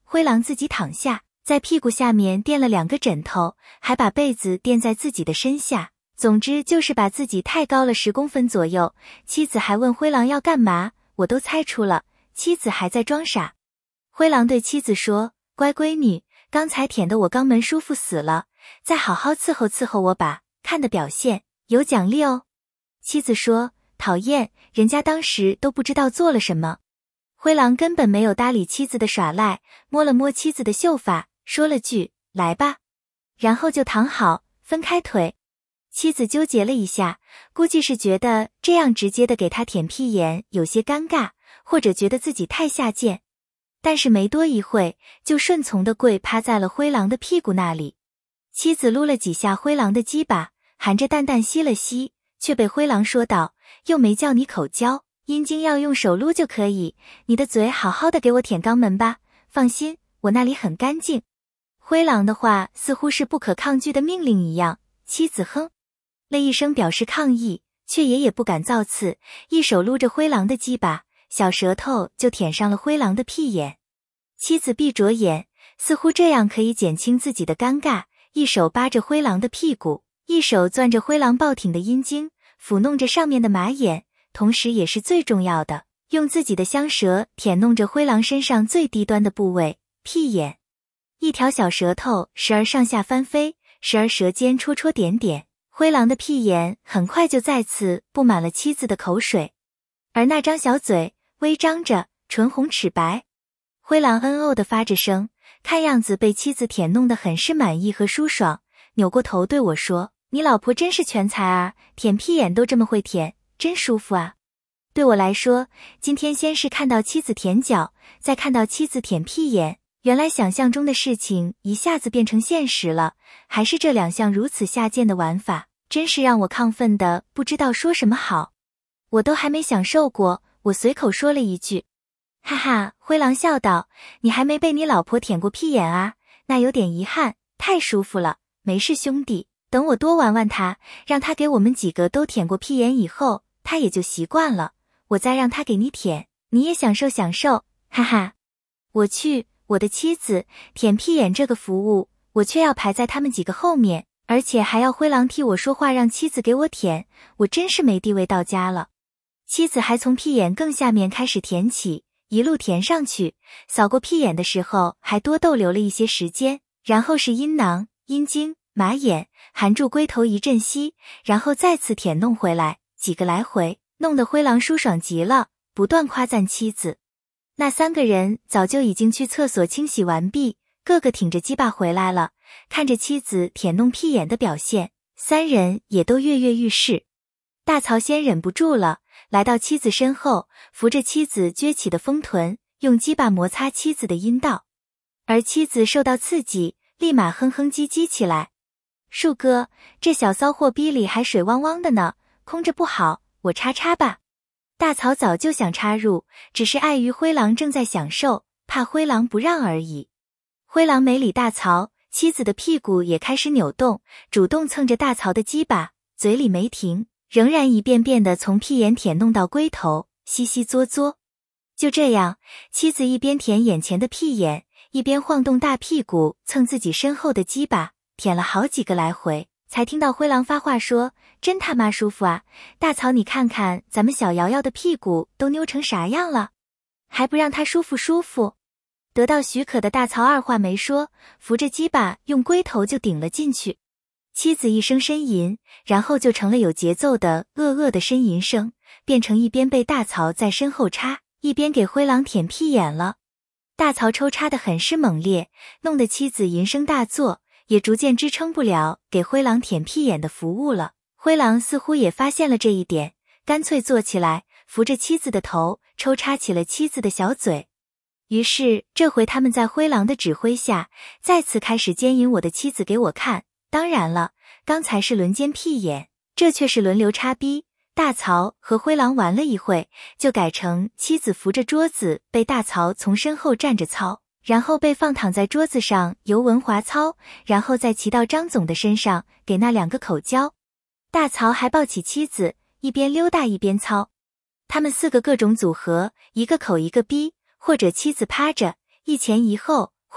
灰狼自己躺下，在屁股下面垫了2个枕头，还把被子垫在自己的身下。总之就是把自己太高了10公分左右。妻子还问灰狼要干嘛，我都猜出了，妻子还在装傻。灰狼对妻子说，乖闺女，刚才舔得我肛门舒服死了，再好好伺候伺候我吧，看的表现有奖励哦。妻子说，讨厌，人家当时都不知道做了什么。灰狼根本没有搭理妻子的耍赖，摸了摸妻子的秀发，说了句来吧，然后就躺好，分开腿。妻子纠结了一下，估计是觉得这样直接的给他舔屁眼有些尴尬，或者觉得自己太下贱，但是没多一会就顺从的跪趴在了灰狼的屁股那里。妻子撸了几下灰狼的鸡巴，含着淡淡吸了吸，却被灰狼说道，又没叫你口交，阴茎要用手撸就可以，你的嘴好好的给我舔肛门吧，放心，我那里很干净。灰狼的话似乎是不可抗拒的命令一样。妻子哼了一声表示抗议，却也不敢造次，一手撸着灰狼的鸡巴，小舌头就舔上了灰狼的屁眼。妻子闭着眼，似乎这样可以减轻自己的尴尬，一手扒着灰狼的屁股，一手攥着灰狼抱挺的阴茎，抚弄着上面的马眼，同时也是最重要的，用自己的香舌舔弄着灰狼身上最低端的部位，屁眼。一条小舌头时而上下翻飞，时而舌尖戳戳点点，灰狼的屁眼很快就再次布满了妻子的口水，而那张小嘴微张着，唇红齿白。灰狼哦地发着声，看样子被妻子舔弄得很是满意和舒爽，扭过头对我说，你老婆真是全才啊，舔屁眼都这么会舔，真舒服啊。对我来说，今天先是看到妻子舔脚，再看到妻子舔屁眼，原来想象中的事情一下子变成现实了，还是这2项如此下贱的玩法，真是让我亢奋的不知道说什么好。我都还没享受过，我随口说了一句，哈哈，灰狼笑道，你还没被你老婆舔过屁眼啊，那有点遗憾，太舒服了，没事兄弟，等我多玩玩他，让他给我们几个都舔过屁眼以后，他也就习惯了，我再让他给你舔，你也享受享受，哈哈。我去，我的妻子，舔屁眼这个服务，我却要排在他们几个后面，而且还要灰狼替我说话让妻子给我舔，我真是没地位到家了。妻子还从屁眼更下面开始舔起，一路填上去，扫过屁眼的时候还多逗留了一些时间，然后是阴囊、阴茎、马眼，含住龟头一阵吸，然后再次舔弄回来，几个来回，弄得灰狼舒爽极了，不断夸赞妻子。那3个人早就已经去厕所清洗完毕，个个挺着鸡巴回来了，看着妻子舔弄屁眼的表现，3人也都跃跃欲试。大曹先忍不住了，来到妻子身后，扶着妻子撅起的丰臀，用鸡巴摩擦妻子的阴道，而妻子受到刺激，立马哼哼唧唧起来。树哥，这小骚货逼里还水汪汪的呢，空着不好，我插插吧。大曹早就想插入，只是碍于灰狼正在享受，怕灰狼不让而已。灰狼没理大曹，妻子的屁股也开始扭动，主动蹭着大曹的鸡巴，嘴里没停，仍然一遍遍地从屁眼舔弄到龟头，稀稀作作。就这样，妻子一边舔眼前的屁眼，一边晃动大屁股蹭自己身后的鸡巴，舔了好几个来回，才听到灰狼发话说，真他妈舒服啊，大曹你看看咱们小瑶瑶的屁股都扭成啥样了，还不让他舒服舒服。得到许可的大曹二话没说，扶着鸡巴用龟头就顶了进去。妻子一声呻吟，然后就成了有节奏的的呻吟声，变成一边被大曹在身后插，一边给灰狼舔屁眼了。大曹抽插得很是猛烈，弄得妻子吟声大作，也逐渐支撑不了给灰狼舔屁眼的服务了。灰狼似乎也发现了这一点，干脆坐起来，扶着妻子的头，抽插起了妻子的小嘴。于是这回他们在灰狼的指挥下，再次开始奸淫我的妻子给我看。当然了，刚才是轮奸屁眼，这却是轮流插逼。大曹和灰狼玩了一会，就改成妻子扶着桌子被大曹从身后站着操，然后被放躺在桌子上由文华操，然后再骑到张总的身上给那2个口交。大曹还抱起妻子，一边溜达一边操。他们4个各种组合，一个口一个逼，或者妻子趴着，一前一后，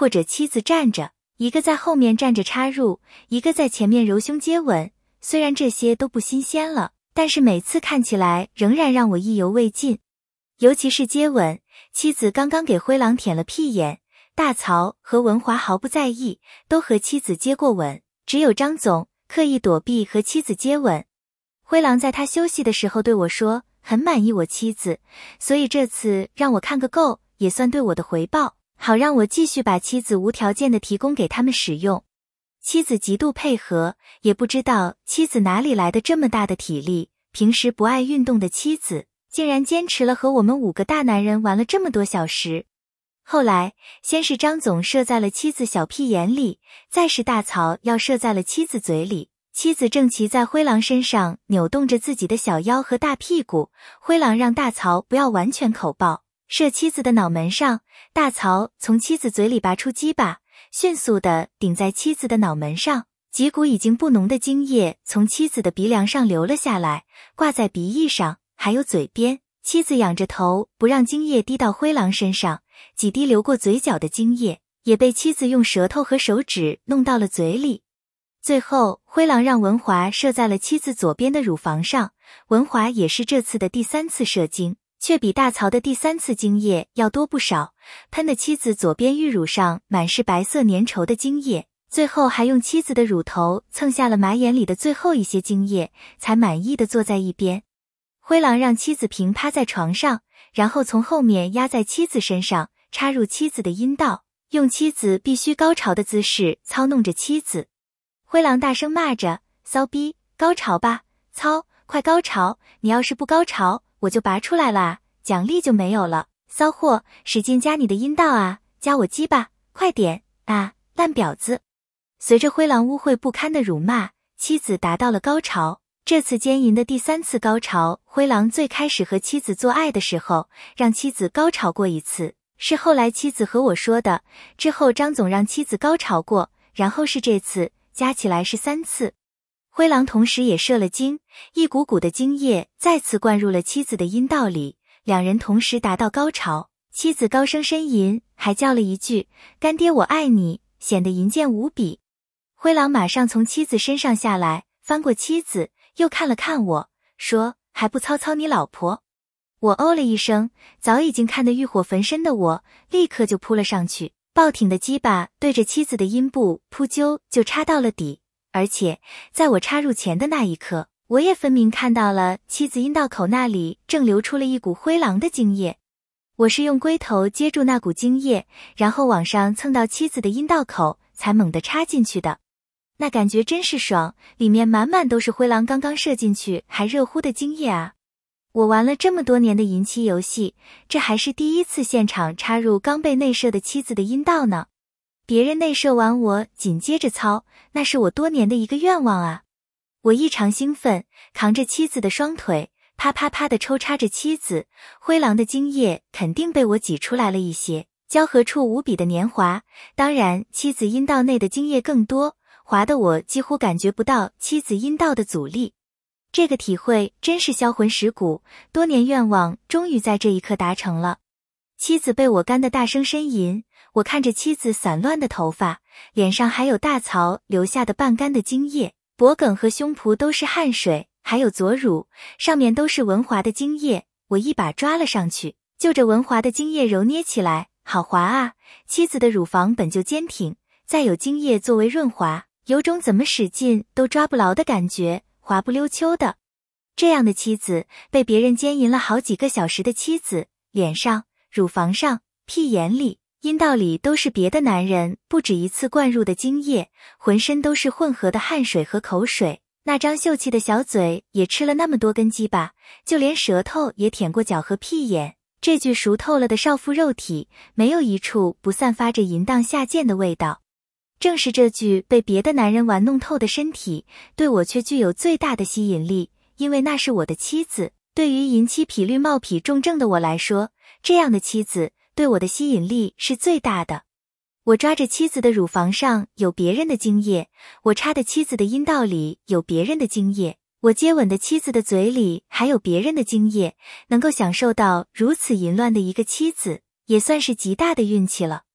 或者妻子站着，一个在后面站着插入，一个在前面揉胸接吻。虽然这些都不新鲜了，但是每次看起来仍然让我意犹未尽。尤其是接吻，妻子刚刚给灰狼舔了屁眼，大曹和文华毫不在意，都和妻子接过吻，只有张总刻意躲避和妻子接吻。灰狼在他休息的时候对我说，很满意我妻子，所以这次让我看个够，也算对我的回报，好让我继续把妻子无条件的提供给他们使用。妻子极度配合，也不知道妻子哪里来的这么大的体力，平时不爱运动的妻子竟然坚持了和我们5个大男人玩了这么多小时。后来先是张总射在了妻子小屁眼里，再是大曹要射在了妻子嘴里。妻子正骑在灰狼身上扭动着自己的小腰和大屁股，灰狼让大曹不要完全口爆，射妻子的脑门上，大曹从妻子嘴里拔出鸡巴，迅速地顶在妻子的脑门上，几股已经不浓的精液从妻子的鼻梁上流了下来，挂在鼻翼上，还有嘴边。妻子仰着头不让精液滴到灰狼身上，几滴流过嘴角的精液也被妻子用舌头和手指弄到了嘴里。最后灰狼让文华射在了妻子左边的乳房上，文华也是这次的第3次射精，却比大曹的第3次精液要多不少，喷的妻子左边玉乳上满是白色粘稠的精液，最后还用妻子的乳头蹭下了马眼里的最后一些精液，才满意的坐在一边。灰狼让妻子平趴在床上，然后从后面压在妻子身上，插入妻子的阴道，用妻子必须高潮的姿势操弄着妻子。灰狼大声骂着，骚逼，高潮吧，操，快高潮，你要是不高潮，我就拔出来了啊，奖励就没有了，骚货，使劲夹你的阴道啊，夹我鸡巴，快点啊，烂婊子。随着灰狼污秽不堪的辱骂，妻子达到了高潮。这次奸淫的第3次高潮，灰狼最开始和妻子做爱的时候，让妻子高潮过一次，是后来妻子和我说的，之后张总让妻子高潮过，然后是这次，加起来是3次。灰狼同时也射了精，一股股的精液再次灌入了妻子的阴道里，两人同时达到高潮，妻子高声呻吟，还叫了一句，干爹我爱你，显得淫贱无比。灰狼马上从妻子身上下来，翻过妻子，又看了看我，说，还不操操你老婆。我哦了一声，早已经看得欲火焚身的我，立刻就扑了上去，抱挺的鸡巴对着妻子的阴部扑啾就插到了底，而且在我插入前的那一刻，我也分明看到了妻子阴道口那里正流出了一股灰狼的精液。我是用龟头接住那股精液，然后往上蹭到妻子的阴道口，才猛地插进去的。那感觉真是爽，里面满满都是灰狼刚刚射进去还热乎的精液啊！我玩了这么多年的淫妻游戏，这还是第一次现场插入刚被内射的妻子的阴道呢。别人内射完我紧接着操，那是我多年的一个愿望啊！我异常兴奋，扛着妻子的双腿，啪啪啪地抽插着妻子，灰狼的精液肯定被我挤出来了一些，交合处无比的黏滑，当然妻子阴道内的精液更多，滑得我几乎感觉不到妻子阴道的阻力。这个体会真是销魂蚀骨，多年愿望终于在这一刻达成了。妻子被我干得大声呻吟，我看着妻子散乱的头发，脸上还有大曹留下的半干的精液，脖梗和胸脯都是汗水，还有左乳，上面都是文华的精液，我一把抓了上去，就着文华的精液揉捏起来，好滑啊！妻子的乳房本就坚挺，再有精液作为润滑，有种怎么使劲都抓不牢的感觉，滑不溜秋的。这样的妻子，被别人奸淫了好几个小时的妻子，脸上、乳房上、屁眼里、阴道里都是别的男人不止一次灌入的精液，浑身都是混合的汗水和口水，那张秀气的小嘴也吃了那么多根鸡巴，就连舌头也舔过脚和屁眼，这具熟透了的少妇肉体，没有一处不散发着淫荡下贱的味道。正是这具被别的男人玩弄透的身体，对我却具有最大的吸引力，因为那是我的妻子。对于淫妻痞绿冒痞重症的我来说，这样的妻子对我的吸引力是最大的。我抓着妻子的乳房上有别人的精液，我插的妻子的阴道里有别人的精液，我接吻的妻子的嘴里还有别人的精液，能够享受到如此淫乱的一个妻子，也算是极大的运气了。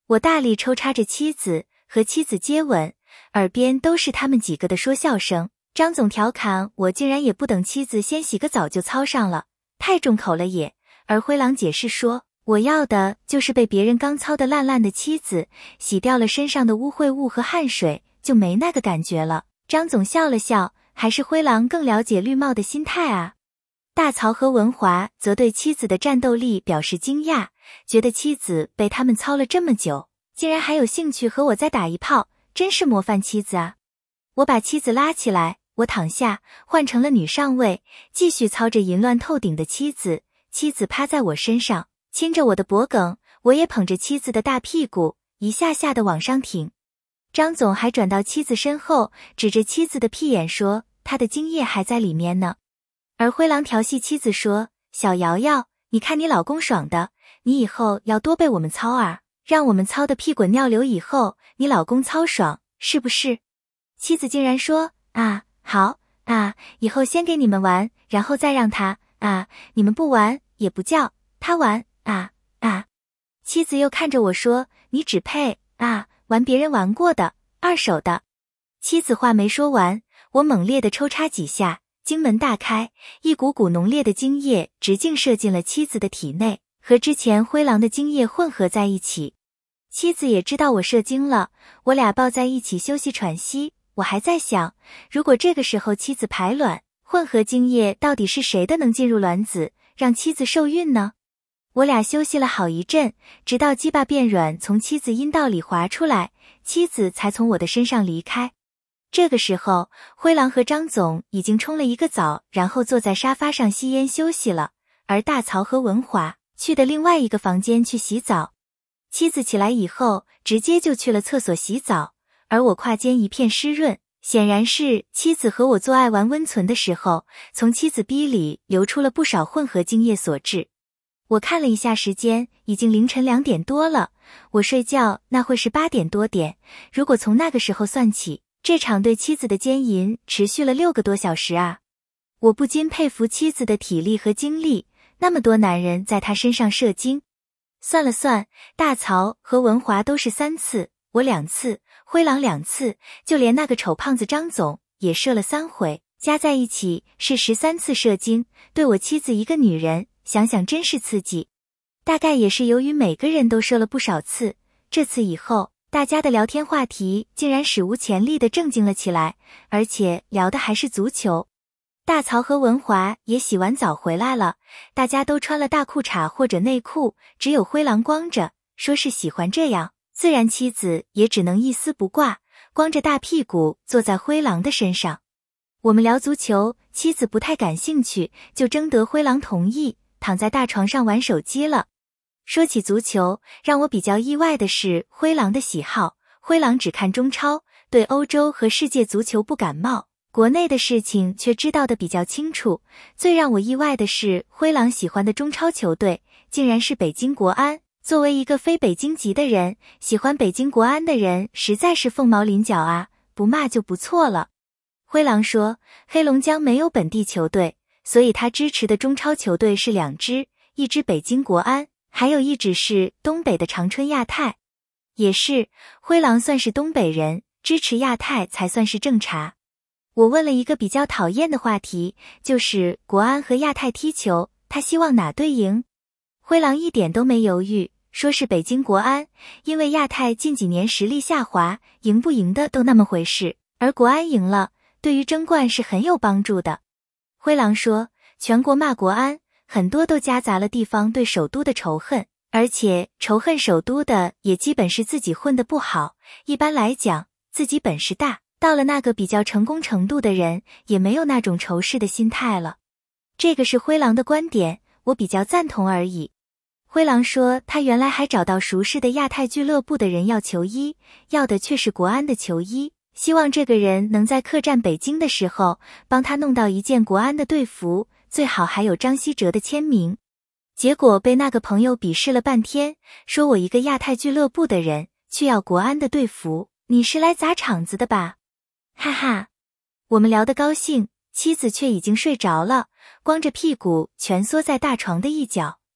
我大力抽插着妻子，和妻子接吻，耳边都是他们几个的说笑声。张总调侃我竟然也不等妻子先洗个澡就操上了，太重口了也。而灰狼解释说，我要的就是被别人刚操得烂烂的妻子，洗掉了身上的污秽物和汗水，就没那个感觉了。张总笑了笑，还是灰狼更了解绿帽的心态啊。大曹和文华则对妻子的战斗力表示惊讶，觉得妻子被他们操了这么久，竟然还有兴趣和我再打一炮，真是模范妻子啊。我把妻子拉起来，我躺下，换成了女上位，继续操着淫乱透顶的妻子。妻子趴在我身上，亲着我的脖颈，我也捧着妻子的大屁股，一下下的往上挺。张总还转到妻子身后，指着妻子的屁眼说，他的精液还在里面呢。而灰狼调戏妻子说，小瑶瑶，你看你老公爽的，你以后要多被我们操啊，让我们操的屁滚尿流以后，你老公操爽，是不是？妻子竟然说，啊，好啊，以后先给你们玩，然后再让他啊，你们不玩也不叫他玩啊啊。妻子又看着我说，你只配啊玩别人玩过的二手的。妻子话没说完，我猛烈的抽插几下，经门大开，一股股浓烈的精液直径射进了妻子的体内，和之前灰狼的精液混合在一起。妻子也知道我射精了，我俩抱在一起休息喘息。我还在想，如果这个时候妻子排卵，混合精液到底是谁的能进入卵子，让妻子受孕呢？我俩休息了好一阵，直到鸡巴变软从妻子阴道里滑出来，妻子才从我的身上离开。这个时候，灰狼和张总已经冲了一个澡，然后坐在沙发上吸烟休息了，而大曹和文华去的另外一个房间去洗澡。妻子起来以后，直接就去了厕所洗澡，而我胯间一片湿润，显然是妻子和我做爱玩温存的时候，从妻子逼里流出了不少混合精液所致。我看了一下时间，已经凌晨2点多了，我睡觉那会是8点多点，如果从那个时候算起，这场对妻子的奸淫持续了6个多小时啊！我不禁佩服妻子的体力和精力，那么多男人在她身上射精。算了算，大曹和文华都是3次，我2次，灰狼2次，就连那个丑胖子张总也射了3回，加在一起是13次射精，对我妻子一个女人，想想真是刺激。大概也是由于每个人都射了不少次，这次以后大家的聊天话题竟然史无前例的正经了起来，而且聊的还是足球。大曹和文华也洗完澡回来了，大家都穿了大裤衩或者内裤，只有灰狼光着，说是喜欢这样，自然妻子也只能一丝不挂，光着大屁股坐在灰狼的身上。我们聊足球，妻子不太感兴趣，就征得灰狼同意，躺在大床上玩手机了。说起足球，让我比较意外的是灰狼的喜好，灰狼只看中超，对欧洲和世界足球不感冒，国内的事情却知道的比较清楚。最让我意外的是，灰狼喜欢的中超球队竟然是北京国安。作为一个非北京籍的人，喜欢北京国安的人实在是凤毛麟角啊，不骂就不错了。灰狼说，黑龙江没有本地球队，所以他支持的中超球队是2支，一支北京国安，还有一支是东北的长春亚泰。也是，灰狼算是东北人，支持亚泰才算是正常。我问了一个比较讨厌的话题，就是国安和亚泰踢球，他希望哪队赢？灰狼一点都没犹豫，说是北京国安，因为亚泰近几年实力下滑，赢不赢的都那么回事，而国安赢了，对于争冠是很有帮助的。灰狼说，全国骂国安，很多都夹杂了地方对首都的仇恨，而且仇恨首都的也基本是自己混得不好，一般来讲，自己本事大，到了那个比较成功程度的人，也没有那种仇视的心态了。这个是灰狼的观点，我比较赞同而已。灰狼说，他原来还找到熟识的亚太俱乐部的人要球衣，要的却是国安的球衣，希望这个人能在客战北京的时候帮他弄到一件国安的队服，最好还有张稀哲的签名。结果被那个朋友鄙视了半天，说我一个亚太俱乐部的人去要国安的队服，你是来砸场子的吧？哈哈，我们聊得高兴，妻子却已经睡着了，光着屁股蜷缩在大床的一角，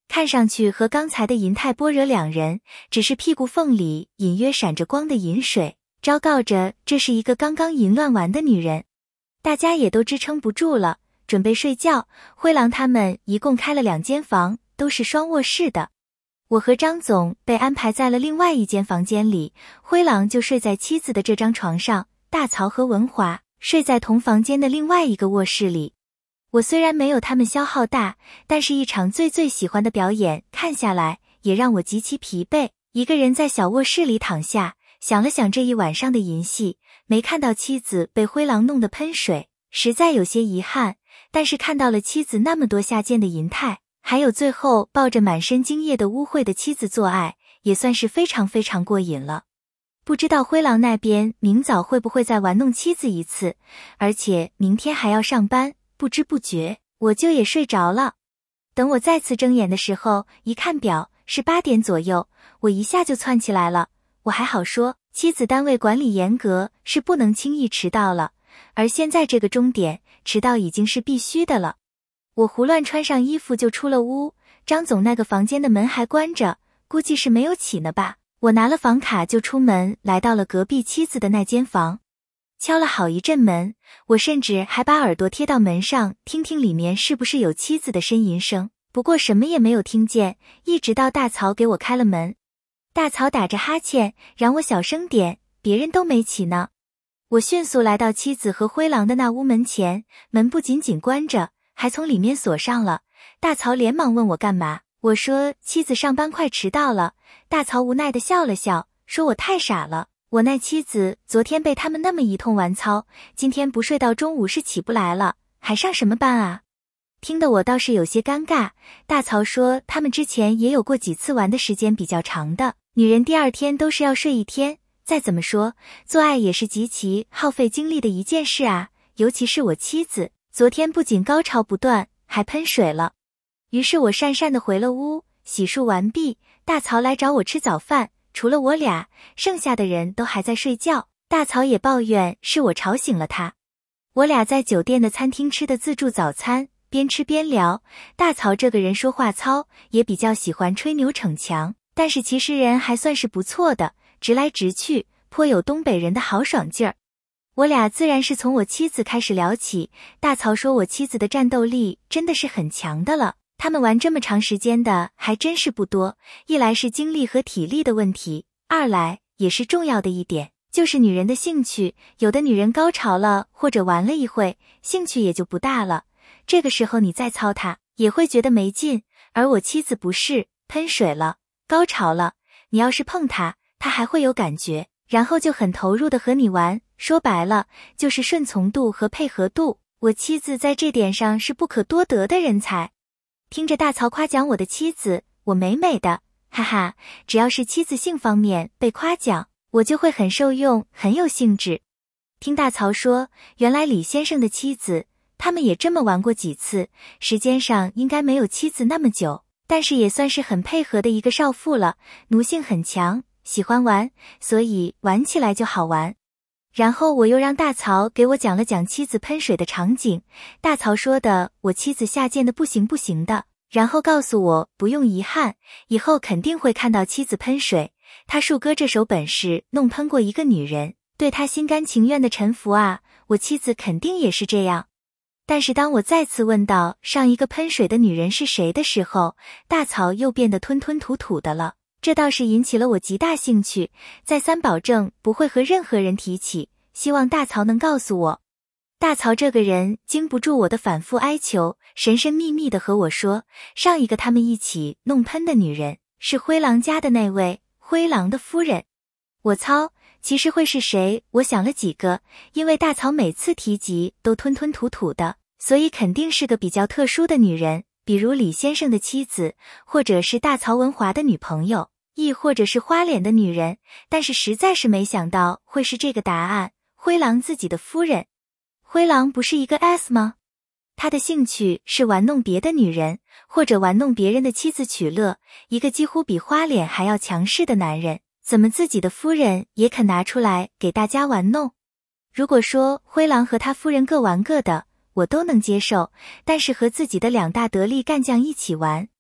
看上去和刚才的银泰般若两人，只是屁股缝里隐约闪着光的银水，昭告着这是一个刚刚淫乱完的女人。大家也都支撑不住了，准备睡觉。灰狼他们一共开了2间房，都是双卧室的。我和张总被安排在了另外一间房间里，灰狼就睡在妻子的这张床上，大曹和文华睡在同房间的另外一个卧室里。我虽然没有他们消耗大，但是一场最喜欢的表演看下来，也让我极其疲惫。一个人在小卧室里躺下，想了想这一晚上的淫戏，没看到妻子被灰狼弄得喷水，实在有些遗憾，但是看到了妻子那么多下贱的淫态，还有最后抱着满身精液的污秽的妻子做爱，也算是非常过瘾了。不知道灰狼那边明早会不会再玩弄妻子一次，而且明天还要上班，不知不觉我就也睡着了。等我再次睁眼的时候，一看表是8点左右，我一下就窜起来了。我还好说，妻子单位管理严格，是不能轻易迟到了，而现在这个钟点，迟到已经是必须的了。我胡乱穿上衣服就出了屋，张总那个房间的门还关着，估计是没有起呢吧。我拿了房卡就出门，来到了隔壁妻子的那间房，敲了好一阵门，我甚至还把耳朵贴到门上，听听里面是不是有妻子的呻吟声，不过什么也没有听见，一直到大曹给我开了门。大曹打着哈欠，让我小声点，别人都没起呢。我迅速来到妻子和灰狼的那屋门前，门不仅仅关着，还从里面锁上了。大曹连忙问我干嘛，我说妻子上班快迟到了。大曹无奈地笑了笑，说我太傻了，我那妻子昨天被他们那么一通玩操，今天不睡到中午是起不来了，还上什么班啊？听得我倒是有些尴尬。大曹说他们之前也有过几次玩的时间比较长的，女人第2天都是要睡1天，再怎么说做爱也是极其耗费精力的一件事啊，尤其是我妻子昨天不仅高潮不断，还喷水了。于是我讪讪地回了屋，洗漱完毕，大曹来找我吃早饭，除了我俩，剩下的人都还在睡觉。大曹也抱怨是我吵醒了他。我俩在酒店的餐厅吃的自助早餐，边吃边聊。大曹这个人说话糙，也比较喜欢吹牛逞强，但是其实人还算是不错的，直来直去，颇有东北人的豪爽劲儿。我俩自然是从我妻子开始聊起。大曹说我妻子的战斗力真的是很强的了，他们玩这么长时间的还真是不多，一来是精力和体力的问题，二来也是重要的一点，就是女人的兴趣，有的女人高潮了或者玩了一会，兴趣也就不大了，这个时候你再操她也会觉得没劲，而我妻子不是，喷水了，高潮了，你要是碰她，她还会有感觉，然后就很投入的和你玩，说白了就是顺从度和配合度，我妻子在这点上是不可多得的人才。听着大曹夸奖我的妻子，我美美的，哈哈，只要是妻子性方面被夸奖，我就会很受用，很有兴致。听大曹说，原来李先生的妻子，他们也这么玩过几次，时间上应该没有妻子那么久，但是也算是很配合的一个少妇了，奴性很强，喜欢玩，所以玩起来就好玩。然后我又让大曹给我讲了讲妻子喷水的场景，大曹说的我妻子下贱的不行的，然后告诉我不用遗憾，以后肯定会看到妻子喷水，他树哥这手本事弄喷过一个女人，对他心甘情愿的臣服啊，我妻子肯定也是这样。但是当我再次问到上一个喷水的女人是谁的时候，大曹又变得吞吞吐吐的了，这倒是引起了我极大兴趣，再三保证不会和任何人提起，希望大曹能告诉我。大曹这个人经不住我的反复哀求，神神秘秘地和我说，上一个他们一起弄喷的女人是灰狼家的那位灰狼的夫人。我操，其实会是谁？我想了几个，因为大曹每次提及都吞吞吐吐的，所以肯定是个比较特殊的女人，比如李先生的妻子，或者是大曹文华的女朋友，亦或者是花脸的女人，但是实在是没想到会是这个答案，灰狼自己的夫人。灰狼不是一个 S 吗？他的兴趣是玩弄别的女人，或者玩弄别人的妻子取乐，一个几乎比花脸还要强势的男人，怎么自己的夫人也肯拿出来给大家玩弄？如果说灰狼和他夫人各玩各的，我都能接受，但是和自己的2大得力干将一起玩，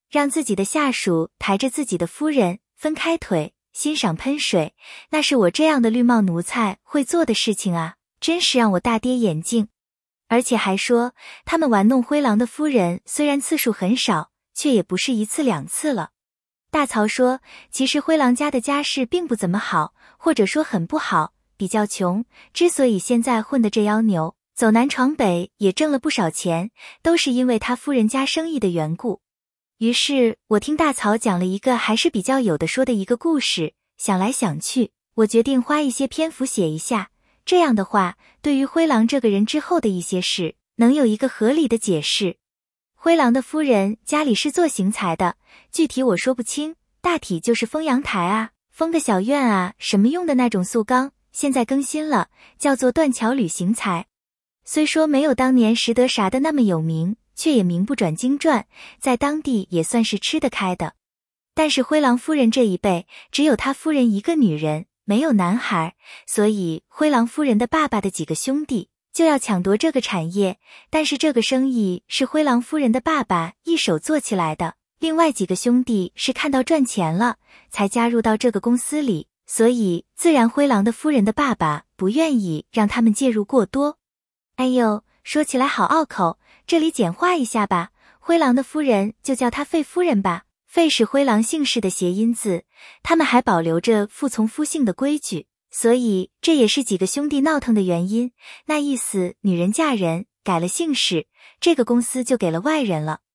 让自己的下属抬着自己的夫人，分开腿，欣赏喷水，那是我这样的绿帽奴才会做的事情啊，真是让我大跌眼镜。而且还说，他们玩弄灰狼的夫人虽然次数很少，却也不是一次两次了。大曹说，其实灰狼家的家世并不怎么好，或者说很不好，比较穷，之所以现在混得这妖牛，走南闯北也挣了不少钱，都是因为他夫人家生意的缘故。于是我听大曹讲了一个还是比较有的说的一个故事，想来想去，我决定花一些篇幅写一下，这样的话，对于灰狼这个人之后的一些事，能有一个合理的解释。灰狼的夫人家里是做刑材的，具体我说不清，大体就是封阳台啊，封个小院啊，什么用的那种塑钢，现在更新了，叫做断桥铝刑材。虽说没有当年石德啥的那么有名，却也名不转经传，在当地也算是吃得开的。但是灰狼夫人这一辈，只有他夫人一个女人，没有男孩，所以灰狼夫人的爸爸的几个兄弟就要抢夺这个产业，但是这个生意是灰狼夫人的爸爸一手做起来的，另外几个兄弟是看到赚钱了，才加入到这个公司里，所以自然灰狼的夫人的爸爸不愿意让他们介入过多。哎呦，说起来好拗口，这里简化一下吧，灰狼的夫人就叫她费夫人吧，费是灰狼姓氏的谐音字，他们还保留着服从夫姓的规矩，所以这也是几个兄弟闹腾的原因，那意思女人嫁人改了姓氏，这个公司就给了外人了。